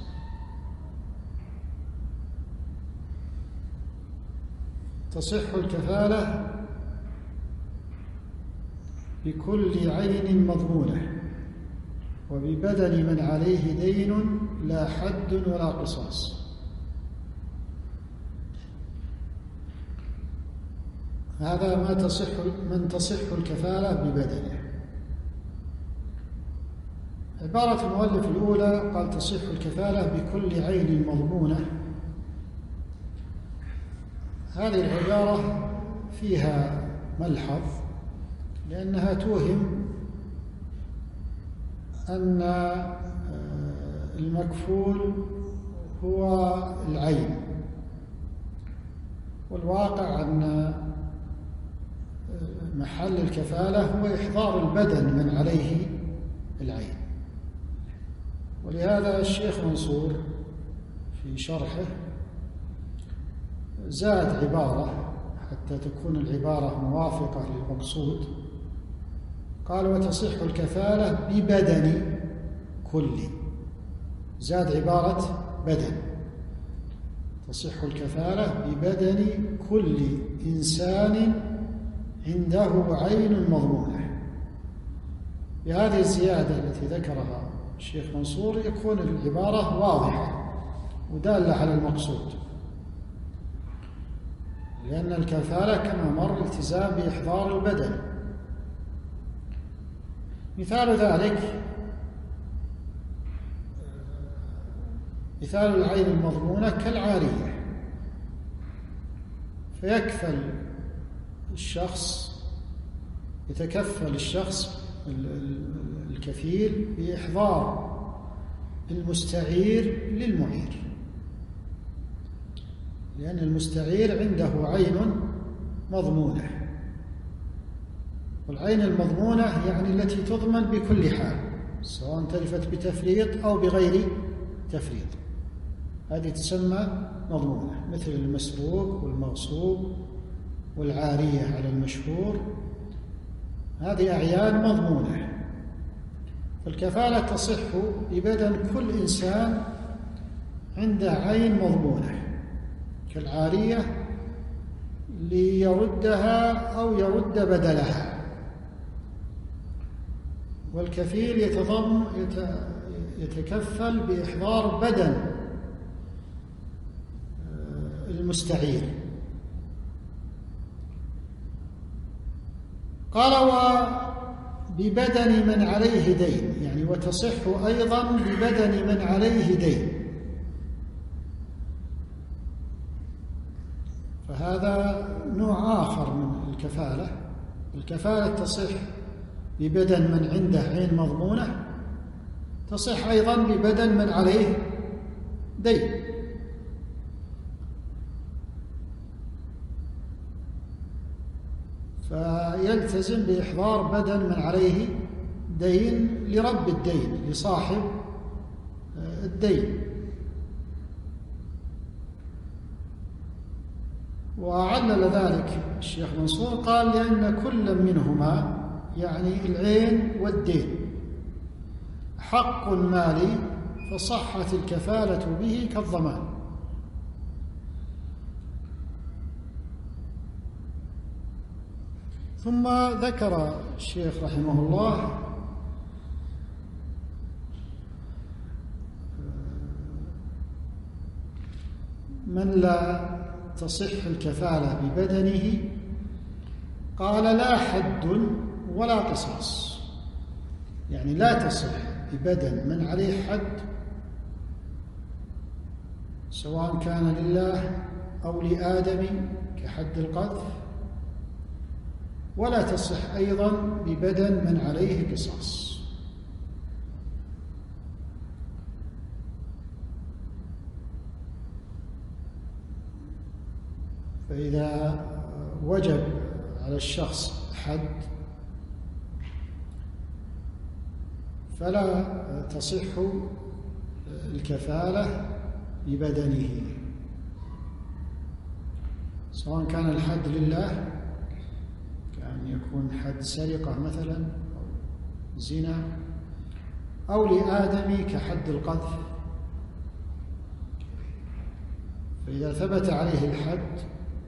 تصح الكفالة بكل عين مضمونة وببدن من عليه دين لا حد ولا قصاص. هذا من تصح الكفالة ببدنه. عبارة المؤلف الأولى قال: تصح الكفالة بكل عين مضمونة. هذه العبارة فيها ملحظ، لأنها توهم أن المكفول هو العين، والواقع أن محل الكفالة هو إحضار البدن من عليه العين. ولهذا الشيخ منصور في شرحه زاد عبارة حتى تكون العبارة موافقة للمقصود، قال: وتصح الكفالة ببدن كل. زاد عبارة بدن، تصح الكفالة ببدن كل إنسان عنده عين مضمونة. بهذه الزيادة التي ذكرها الشيخ منصور يكون العبارة واضحة ودالة على المقصود، لأن الكفالة كما مر التزام بإحضار البدن. مثال ذلك مثال العين المضمونة كالعارية، يتكفل الشخص الكفيل بإحضار المستعير للمعير، لأن المستعير عنده عين مضمونة، والعين المضمونة يعني التي تضمن بكل حال، سواء تلفت بتفريط أو بغير تفريط، هذه تسمى مضمونة، مثل المسروق والمغصوب والعارية على المشهور، هذه أعيان مضمونة. فالكفالة تصح ببدن كل إنسان عنده عين مضمونة كالعارية ليردها أو يرد بدلها. والكفيل يتكفل بإحضار بدن المستعير. قال: وببدن من عليه دين، يعني وتصح أيضا ببدن من عليه دين. فهذا نوع آخر من الكفالة. الكفالة تصح ببدن من عنده عين مضمونة، تصح أيضا ببدن من عليه دين. فيلتزم بإحضار بدن من عليه دين لرب الدين، لصاحب الدين. وعلل ذلك الشيخ منصور قال: لأن كل منهما، يعني العين والدين، حق مالي، فصحت الكفالة به كالضمان. ثم ذكر الشيخ رحمه الله من لا تصح الكفالة ببدنه، قال: لا حد ولا قصاص، يعني لا تصح ببدن من عليه حد، سواء كان لله أو لآدم كحد القذف، ولا تصح أيضا ببدن من عليه قصاص. فإذا وجب على الشخص حد فلا تصح الكفالة ببدنه، سواء كان الحد لله، كأن يكون حد سرقة مثلا أو زنا، أو لآدم كحد القذف. فإذا ثبت عليه الحد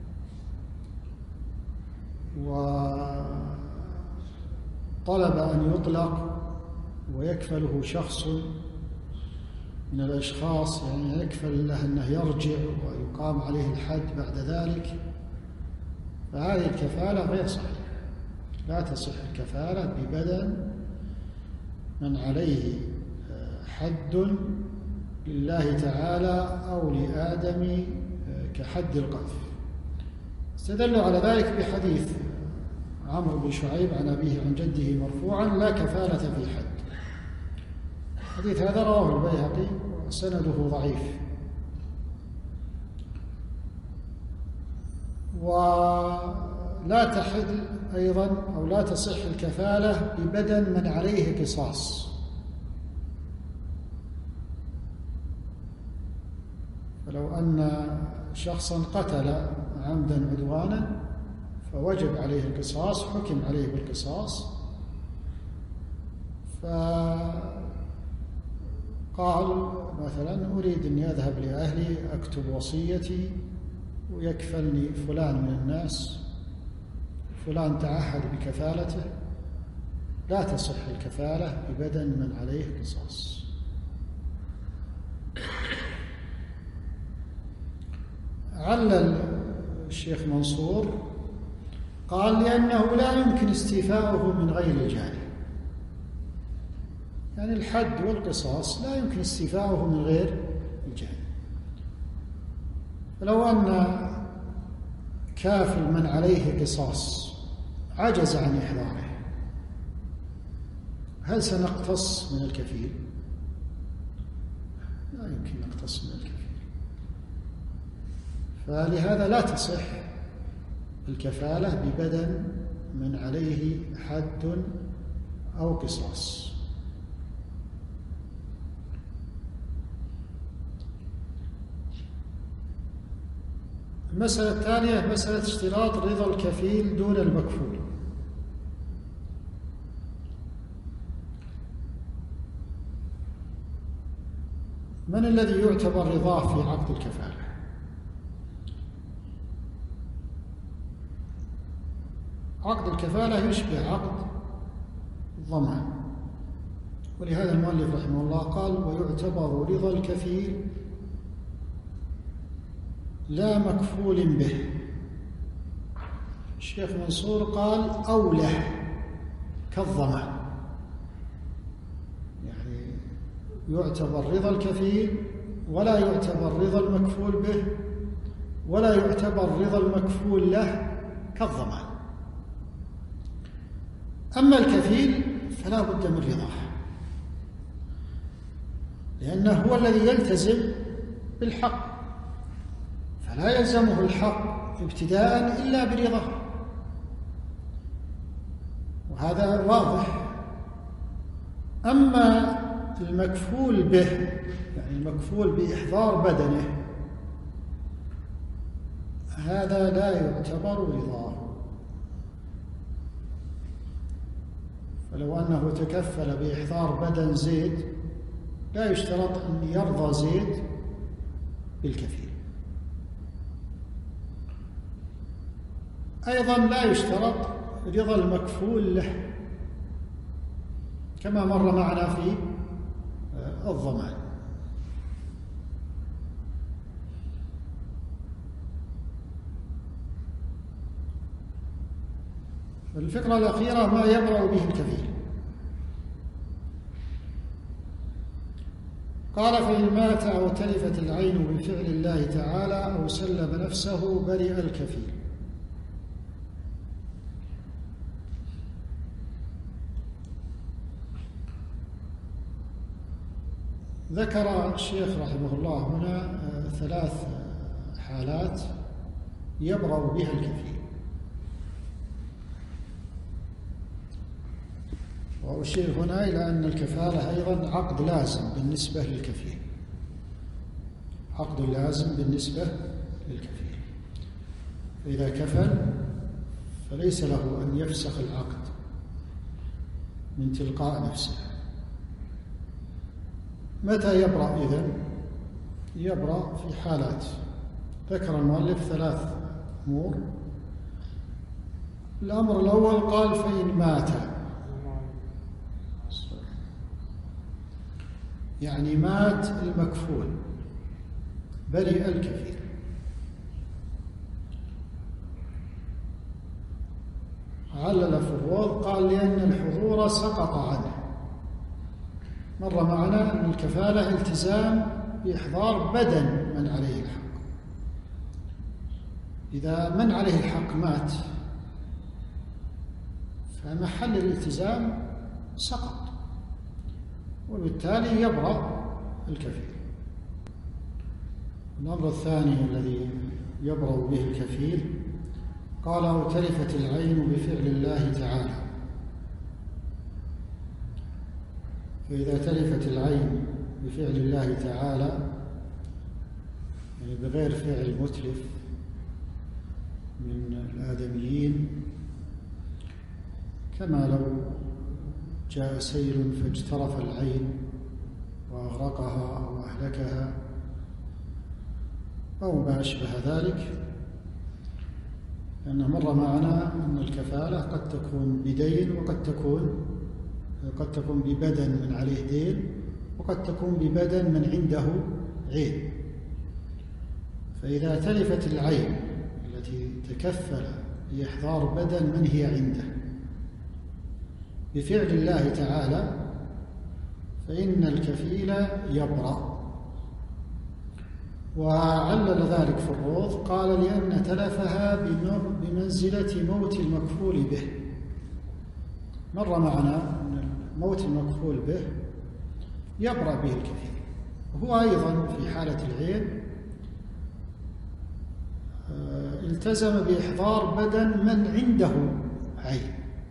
وطلب أن يطلق ويكفله شخص من الأشخاص، يعني يكفل له أنه يرجع ويقام عليه الحد بعد ذلك، فهذه الكفالة غير صحيحة. لا تصح الكفالة ببدن من عليه حد لله تعالى أو لآدم كحد القذف. استدلوا على ذلك بحديث عمرو بن شعيب عن أبيه عن جده مرفوعا: لا كفالة في حد. الحديث هذا رواه البيهقي وسنده ضعيف. ولا تحل أيضا أو لا تصح الكفالة ببدن من عليه قصاص. فلو أن شخصا قتل عمدا عدوانا فوجب عليه القصاص، حكم عليه بالقصاص، فقال مثلا: أريد أن يذهب لأهلي أكتب وصيتي ويكفلني فلان من الناس، فلان تعهد بكفالته، لا تصح الكفالة ببدن من عليه قصاص. علل الشيخ منصور قال: لأنه لا يمكن استيفاؤه من غير الجاني. يعني الحد والقصاص لا يمكن استيفاؤه من غير الجاني. فلو أن كافل من عليه قصاص عجز عن إحضاره، هل سنقتص من الكفيل؟ لا يمكن نقتص من الكفيل. فلهذا لا تصح الكفالة ببدن من عليه حد أو قصاص. المسألة الثانية مسألة اشتراط رضا الكفيل دون المكفول. من الذي يعتبر رضاه في عقد الكفالة؟ عقد الكفالة يشبه عقد الضمان، ولهذا المؤلف رحمه الله قال: ويعتبر رضا الكفيل لا مكفول به. الشيخ منصور قال: أولى كالضمان، يعني يعتبر رضا الكفيل ولا يعتبر رضا المكفول به ولا يعتبر رضا المكفول له كالضمان. أما الكفيل فلا بد من رضاه، لأنه هو الذي يلتزم بالحق، فلا يلزمه الحق ابتداء إلا برضاه، وهذا واضح. أما المكفول به، يعني المكفول بإحضار بدنه، هذا لا يعتبر رضاه. فلو أنه تكفل بإحضار بدن زيد لا يشترط أن يرضى زيد بالكفيل. أيضا لا يشترط رضا المكفول له، كما مر معنا في الضمان. الفقرة الأخيرة ما يبرأ به الكفيل. قال: فإن مات أو تلفت العين بفعل الله تعالى أو سلم نفسه برئ الكفيل. ذكر الشيخ رحمه الله هنا 3 حالات يبرأ بها الكفيل، وأشير هنا إلى أن الكفالة أيضا عقد لازم بالنسبة للكفيل، عقد لازم بالنسبة للكفيل. فإذا كفل فليس له أن يفسخ العقد من تلقاء نفسه. متى يبرأ إذن؟ يبرأ في حالات ذكر المؤلف 3 أمور. الأمر الأول قال: فإن مات، يعني مات المكفول برئ الكفيل. علل في الروض قال: لأن الحضور سقط عنه. مر معنا أن الكفالة التزام بإحضار بدن من عليه الحق، إذا من عليه الحق مات فمحل الالتزام سقط، وبالتالي يبرأ الكفيل. الأمر الثاني الذي يبرأ به الكفيل قال: أو تلفت العين بفعل الله تعالى. فإذا تلفت العين بفعل الله تعالى، يعني بغير فعل متلف من الآدميين، كما لو جاء سيل فاجترف العين وأغرقها أو أهلكها أو ما أشبه ذلك، لأنه مر معنا أن الكفالة قد تكون بدين وقد تكون ببدن من عليه دين، وقد تكون ببدن من عنده عين. فإذا تلفت العين التي تكفل بإحضار بدن من هي عنده بفعل الله تعالى، فإن الكفيل يبرأ. وعلل ذلك في الروض، قال: لأن تلفها بمنزلة موت المكفول به. مر معنا أن موت المكفول به يبرأ به الكفيل، وهو أيضا في حالة العين التزم بإحضار بدن من عنده عين.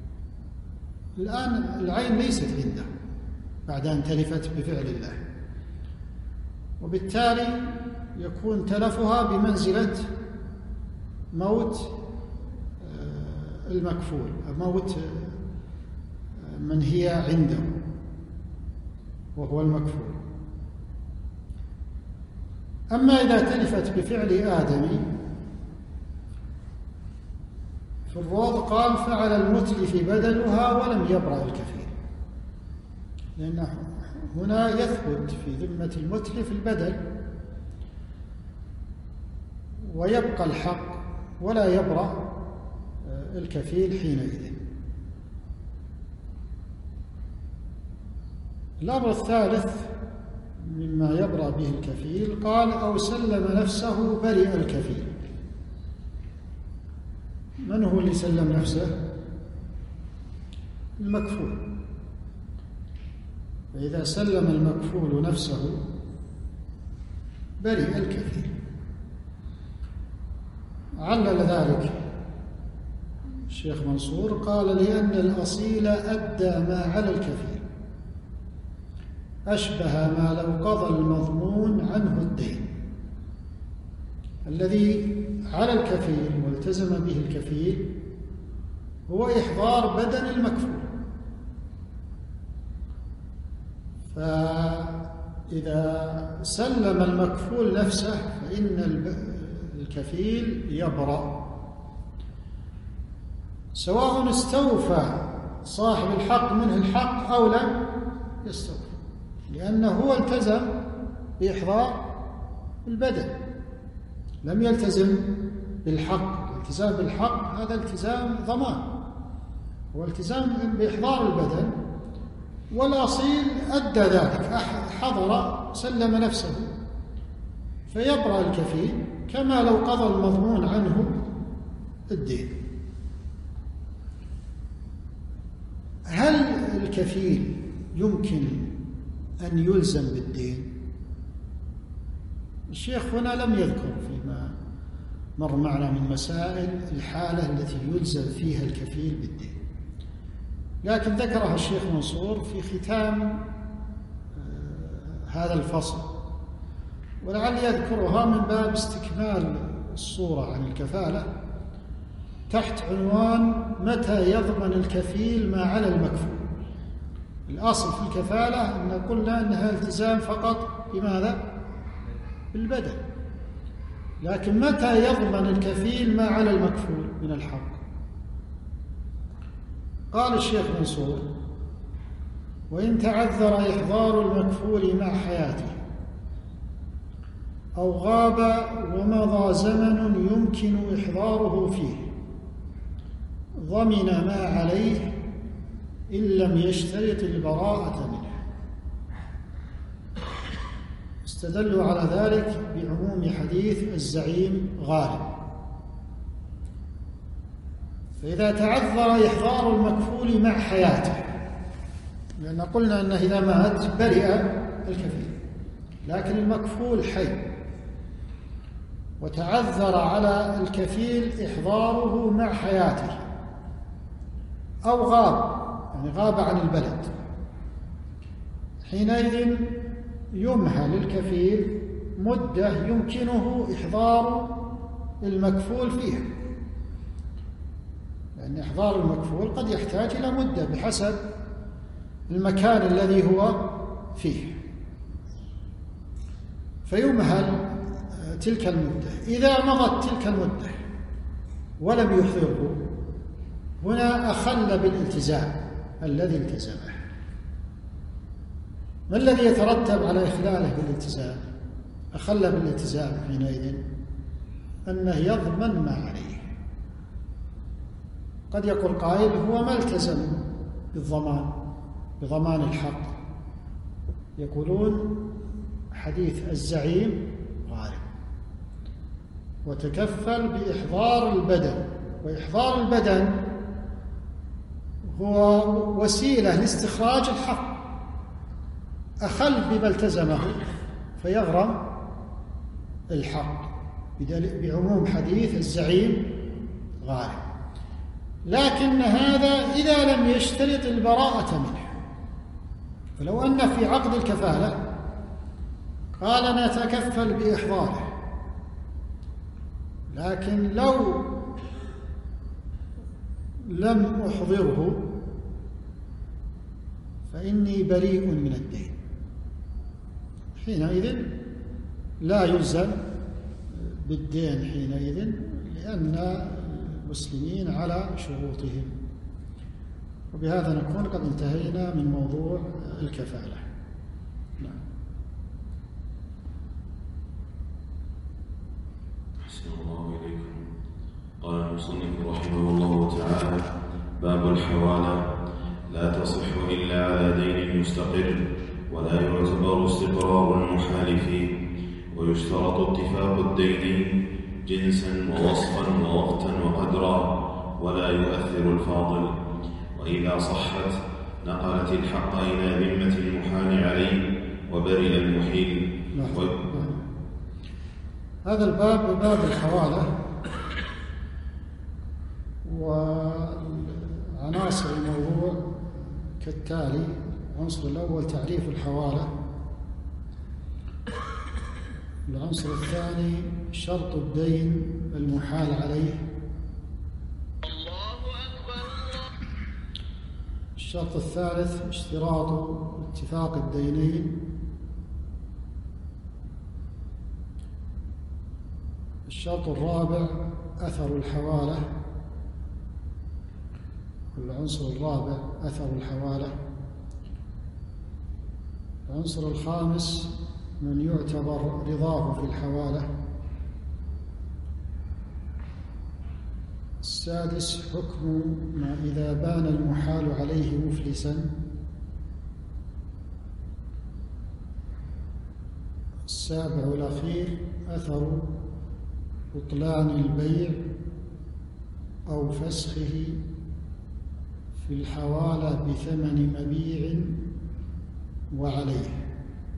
الآن العين ليست عنده بعد أن تلفت بفعل الله، وبالتالي يكون تلفها بمنزلة موت المكفول، موت من هي عنده وهو المكفول. أما إذا تلفت بفعل آدمي في الروض قال: فعلى المتلف بدلها ولم يبرأ الكفيل، لأن هنا يثبت في ذمة المتلف البدل ويبقى الحق ولا يبرأ الكفيل حينئذ. الأمر الثالث مما يبرأ به الكفيل قال: أو سلم نفسه برئ الكفيل. من هو اللي سلم نفسه؟ المكفول. فإذا سلم المكفول نفسه برئ الكفيل. علل ذلك الشيخ منصور، قال: لأن الأصيل أدى ما على الكفيل، أشبه ما لو قضى المضمون عنه الدين. الذي على الكفيل والتزم به الكفيل هو إحضار بدن المكفول، فإذا سلم المكفول نفسه فإن الكفيل يبرأ، سواء استوفى صاحب الحق منه الحق أو لم يستوفى، لأنه هو التزم بإحضار البدن، لم يلتزم بالحق. الالتزام بالحق هذا التزام ضمان، هو التزام بإحضار البدن، والأصيل أدى ذلك، حضر سلم نفسه، فيبرأ الكفيل كما لو قضى المضمون عنه الدين. هل الكفيل يمكن أن يلزم بالدين؟ الشيخ هنا لم يذكر فيما مر معنا من مسائل الحالة التي يلزم فيها الكفيل بالدين، لكن ذكرها الشيخ منصور في ختام هذا الفصل، ولعلي يذكرها من باب استكمال الصورة عن الكفالة تحت عنوان: متى يضمن الكفيل ما على المكفول. الأصل في الكفالة أن قلنا أنها التزام فقط بماذا؟ بالبدن، لكن متى يضمن الكفيل ما على المكفول من الحق؟ قال الشيخ منصور: وإن تعذر إحضار المكفول مع حياته أو غاب ومضى زمن يمكن إحضاره فيه ضمن ما عليه إن لم يشترط البراءة منه. استدلوا على ذلك بعموم حديث الزعيم غالب فإذا تعذر إحضار المكفول مع حياته، لأن قلنا أنه إذا مات برئ الكفيل، لكن المكفول حي وتعذر على الكفيل إحضاره مع حياته أو غاب، يعني غاب عن البلد، حينئذ يمهل الكفيل مدة يمكنه إحضار المكفول فيها، لأن إحضار المكفول قد يحتاج إلى مدة بحسب المكان الذي هو فيه، فيمهل تلك المدة. إذا مضت تلك المدة ولم يحضره، هنا أخل بالالتزام الذي التزمه. ما الذي يترتب على إخلاله بالالتزام؟ أخل بالالتزام حينئذ أنه يضمن ما عليه. قد يقول قائل هو ما التزم بضمان الحق، يقولون حديث الزعيم غارم، وتكفل بإحضار البدن، وإحضار البدن هو وسيلة لاستخراج الحق، أخل بما التزمه فيغرم الحق بعموم حديث الزعيم غارم. لكن هذا إذا لم يشترط البراءة منه. فلو أن في عقد الكفالة قال نتكفل بإحضاره، لكن لو لم أحضره فإني بريء من الدين، حينئذ لا يلزم بالدين حينئذ، لأن المسلمين على شروطهم. وبهذا نكون قد انتهينا من موضوع الكفالة. نعم. أحسن الله إليكم. قال المصنف رحمه الله تعالى: باب الحوالة. لا تصح إلا على دين مستقر، ولا يعتبر استقرار المحال فيه، ويشترط اتفاق الدين جنسا ووصفا ووقتا وقدرا، ولا يؤثر الفاضل. وإذا صحت نقلت الحق إلى ذمة المحال عليه وبرئ المحيل. هذا الباب باب الحوالة، وعناصر الموضوع كالتالي: العنصر الأول تعريف الحوالة، العنصر الثاني شرط الدين المحال عليه، الشرط الثالث اشتراط اتفاق الدينين، الشرط الرابع أثر الحوالة، العنصر الرابع أثر الحوالة، العنصر الخامس من يعتبر رضاه في الحوالة، السادس حكم ما إذا بان المحال عليه مفلسا، السابع والأخير أثر بطلان البيع أو فسخه في الحوالة بثمن مبيع وعليه.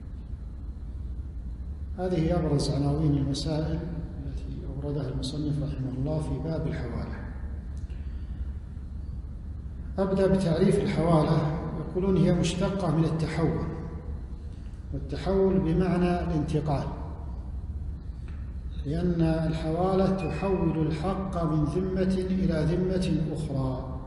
هذه أبرز عناوين المسائل التي أوردها المصنف رحمه الله في باب الحوالة. أبدأ بتعريف الحوالة. يقولون هي مشتقة من التحول، والتحول بمعنى الانتقال، لأن الحوالة تحول الحق من ذمة إلى ذمة أخرى.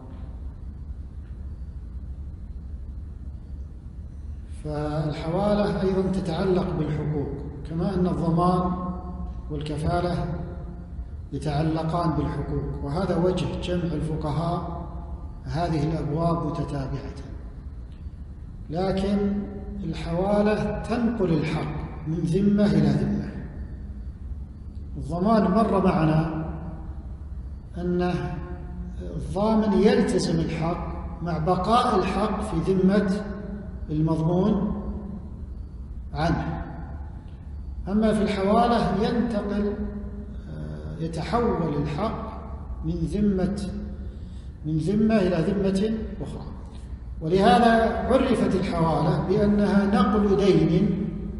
فالحوالة أيضا تتعلق بالحقوق، كما أن الضمان والكفالة يتعلقان بالحقوق، وهذا وجه جمع الفقهاء هذه الأبواب متتابعة. لكن الحوالة تنقل الحق من ذمة إلى ذمة. الضمان مر معنا أن الضامن يلتزم الحق مع بقاء الحق في ذمة المضمون عنه. أما في الحوالة يتحول الحق من ذمة من ذمة إلى ذمة أخرى. ولهذا عرفت الحوالة بأنها نقل دين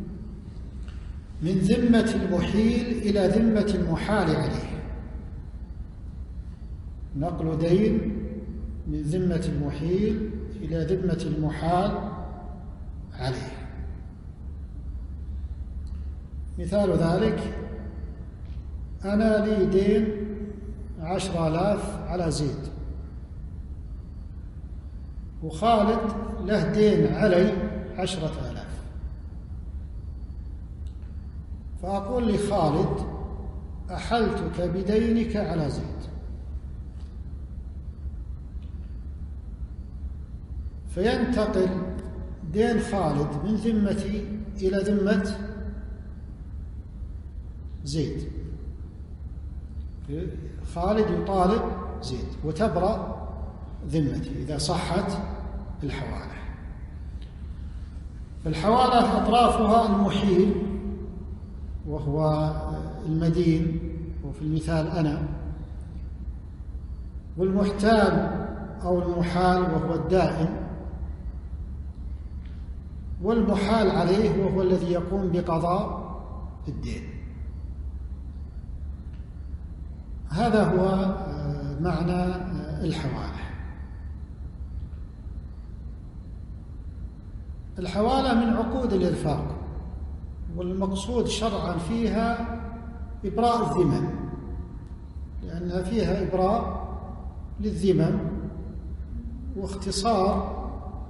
من ذمة المحيل إلى ذمة المحال عليه. نقل دين من ذمة المحيل إلى ذمة المحال عليه. مثال ذلك: أنا لي دين 10,000 على زيد، وخالد له دين علي 10,000. فأقول لخالد: أحلتك بدينك على زيد. فينتقل دين خالد من ذمتي إلى ذمة زيد. خالد يطالب زيد وتبرأ ذمتي إذا صحت الحوالة. فالحوالة أطرافها المحيل وهو المدين، وفي المثال أنا، والمحتال أو المحال وهو الدائن، والمحال عليه وهو الذي يقوم بقضاء الدين. هذا هو معنى الحوالة. الحوالة من عقود الإرفاق، والمقصود شرعا فيها إبراء الذمم، لأنها فيها إبراء للذمم واختصار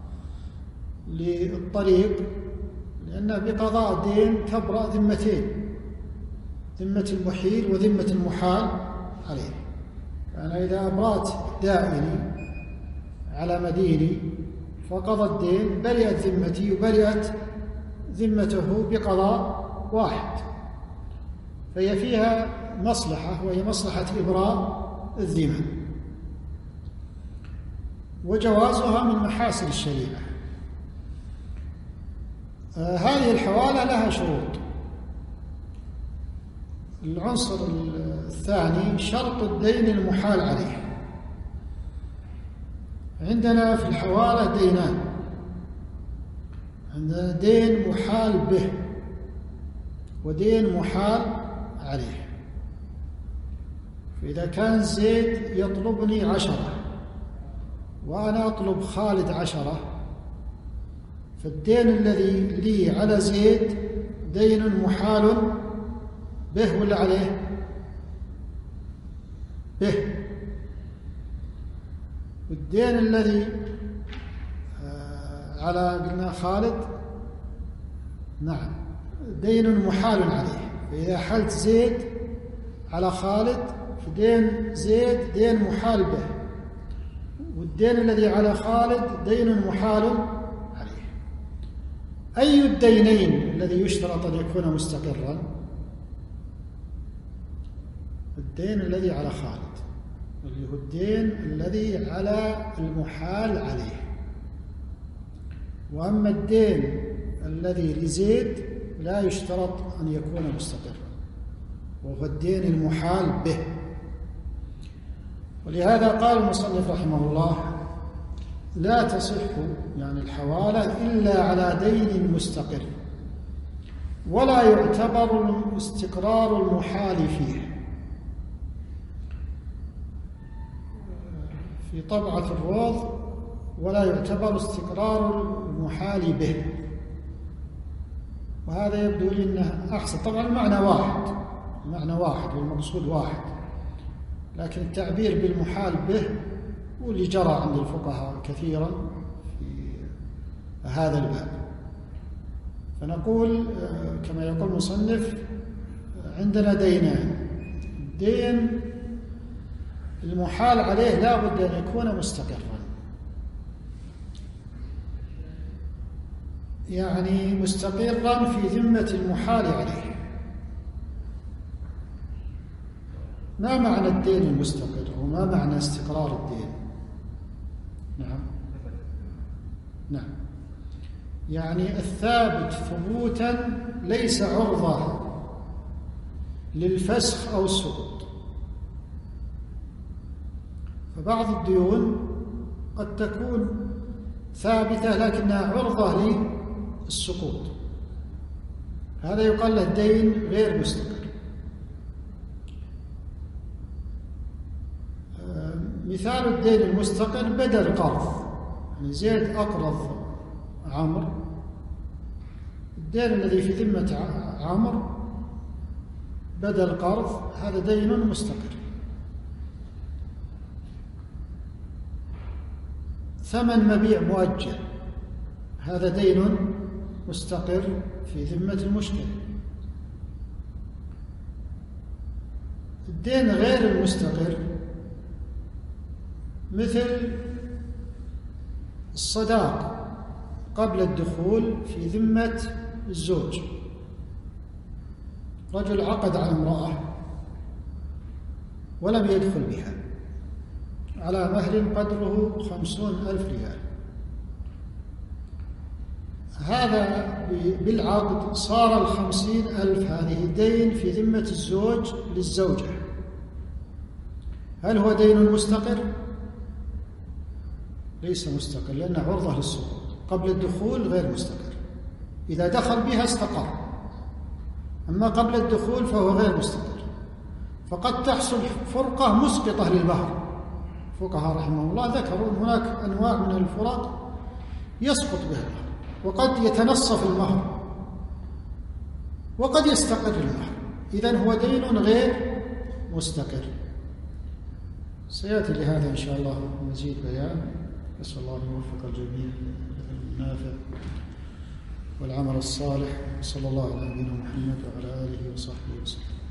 للطريق، لأن بقضاء الدين تبرأ ذمتين: ذمة المحيل وذمة المحال عليه. فأنا إذا أبرأت دائني على مديني فقضى الدين، برئت ذمتي وبرئت ذمته بقضاء واحد، فهي فيها مصلحة، وهي مصلحة إبراء الذمم، وجوازها من محاسن الشريعة. هذه الحوالة لها شروط. العنصر الثاني شرط الدين المحال عليه. عندنا في الحوالة دينان: عندنا دين محال به ودين محال عليه. فإذا كان زيد يطلبني 10 وأنا أطلب خالد 10، فالدين الذي لي على زيد دين محال به ولا عليه؟ به. والدين الذي على قلنا خالد، نعم، دين محال عليه. فإذا حلت زيد على خالد فدين زيد دين محال به، والدين الذي على خالد دين محال عليه. أي الدينين الذي يشترط أن يكون مستقرا؟ الدين الذي على خالد، اللي هو الدين الذي على المحال عليه. وأما الدين الذي لزيد لا يشترط أن يكون مستقرا، وهو الدين المحال به. ولهذا قال المصنف رحمه الله: لا تصح يعني الحوالة إلا على دين مستقر، ولا يعتبر استقرار المحال فيه. في طبعة الروض: ولا يعتبر استقرار المحال به. وهذا يبدو لي أنه أحسن. طبعا المعنى واحد والمقصود واحد، لكن التعبير بالمحال به هو اللي جرى عند الفقهاء كثيرا في هذا الباب. فنقول كما يقول المصنف: عندنا دينان. دين المحال عليه لا بد أن يكون مستقرا، يعني مستقرا في ذمة المحال عليه. ما معنى الدين المستقر وما معنى استقرار الدين؟ نعم، يعني الثابت ثبوتا ليس عرضة للفسخ أو السقوط. فبعض الديون قد تكون ثابتة لكنها عرضة للسقوط، هذا يقال له دين غير مستقر. مثال الدين المستقر بدل قرض، يعني زيد أقرض عمرو، الدين الذي في ذمة عمرو بدل قرض، هذا دين مستقر. ثمن مبيع مؤجل، هذا دين مستقر في ذمة المشتري. الدين غير المستقر مثل الصداق قبل الدخول في ذمة الزوج، رجل عقد على امرأة ولم يدخل بها على مهر قدره 50,000 ريال، هذا بالعقد صار 50,000 هذه دين في ذمة الزوج للزوجة. هل هو دين مستقر؟ ليس مستقر، لأنه عرضة للسقوط. قبل الدخول غير مستقر، إذا دخل بها استقر، أما قبل الدخول فهو غير مستقر. فقد تحصل فرقة مسقطة للمهر، فقهاء رحمه الله ذكروا هناك أنواع من الفرق يسقط بها المهر، وقد يتنصف المهر وقد يستقر المهر، إذن هو دين غير مستقر. سيأتي لهذا إن شاء الله مزيد بيان. نسأل الله أن يوفق الجميع النافع والعمل الصالح. صلى الله على نبينا محمد وعلى آله وصحبه وسلم.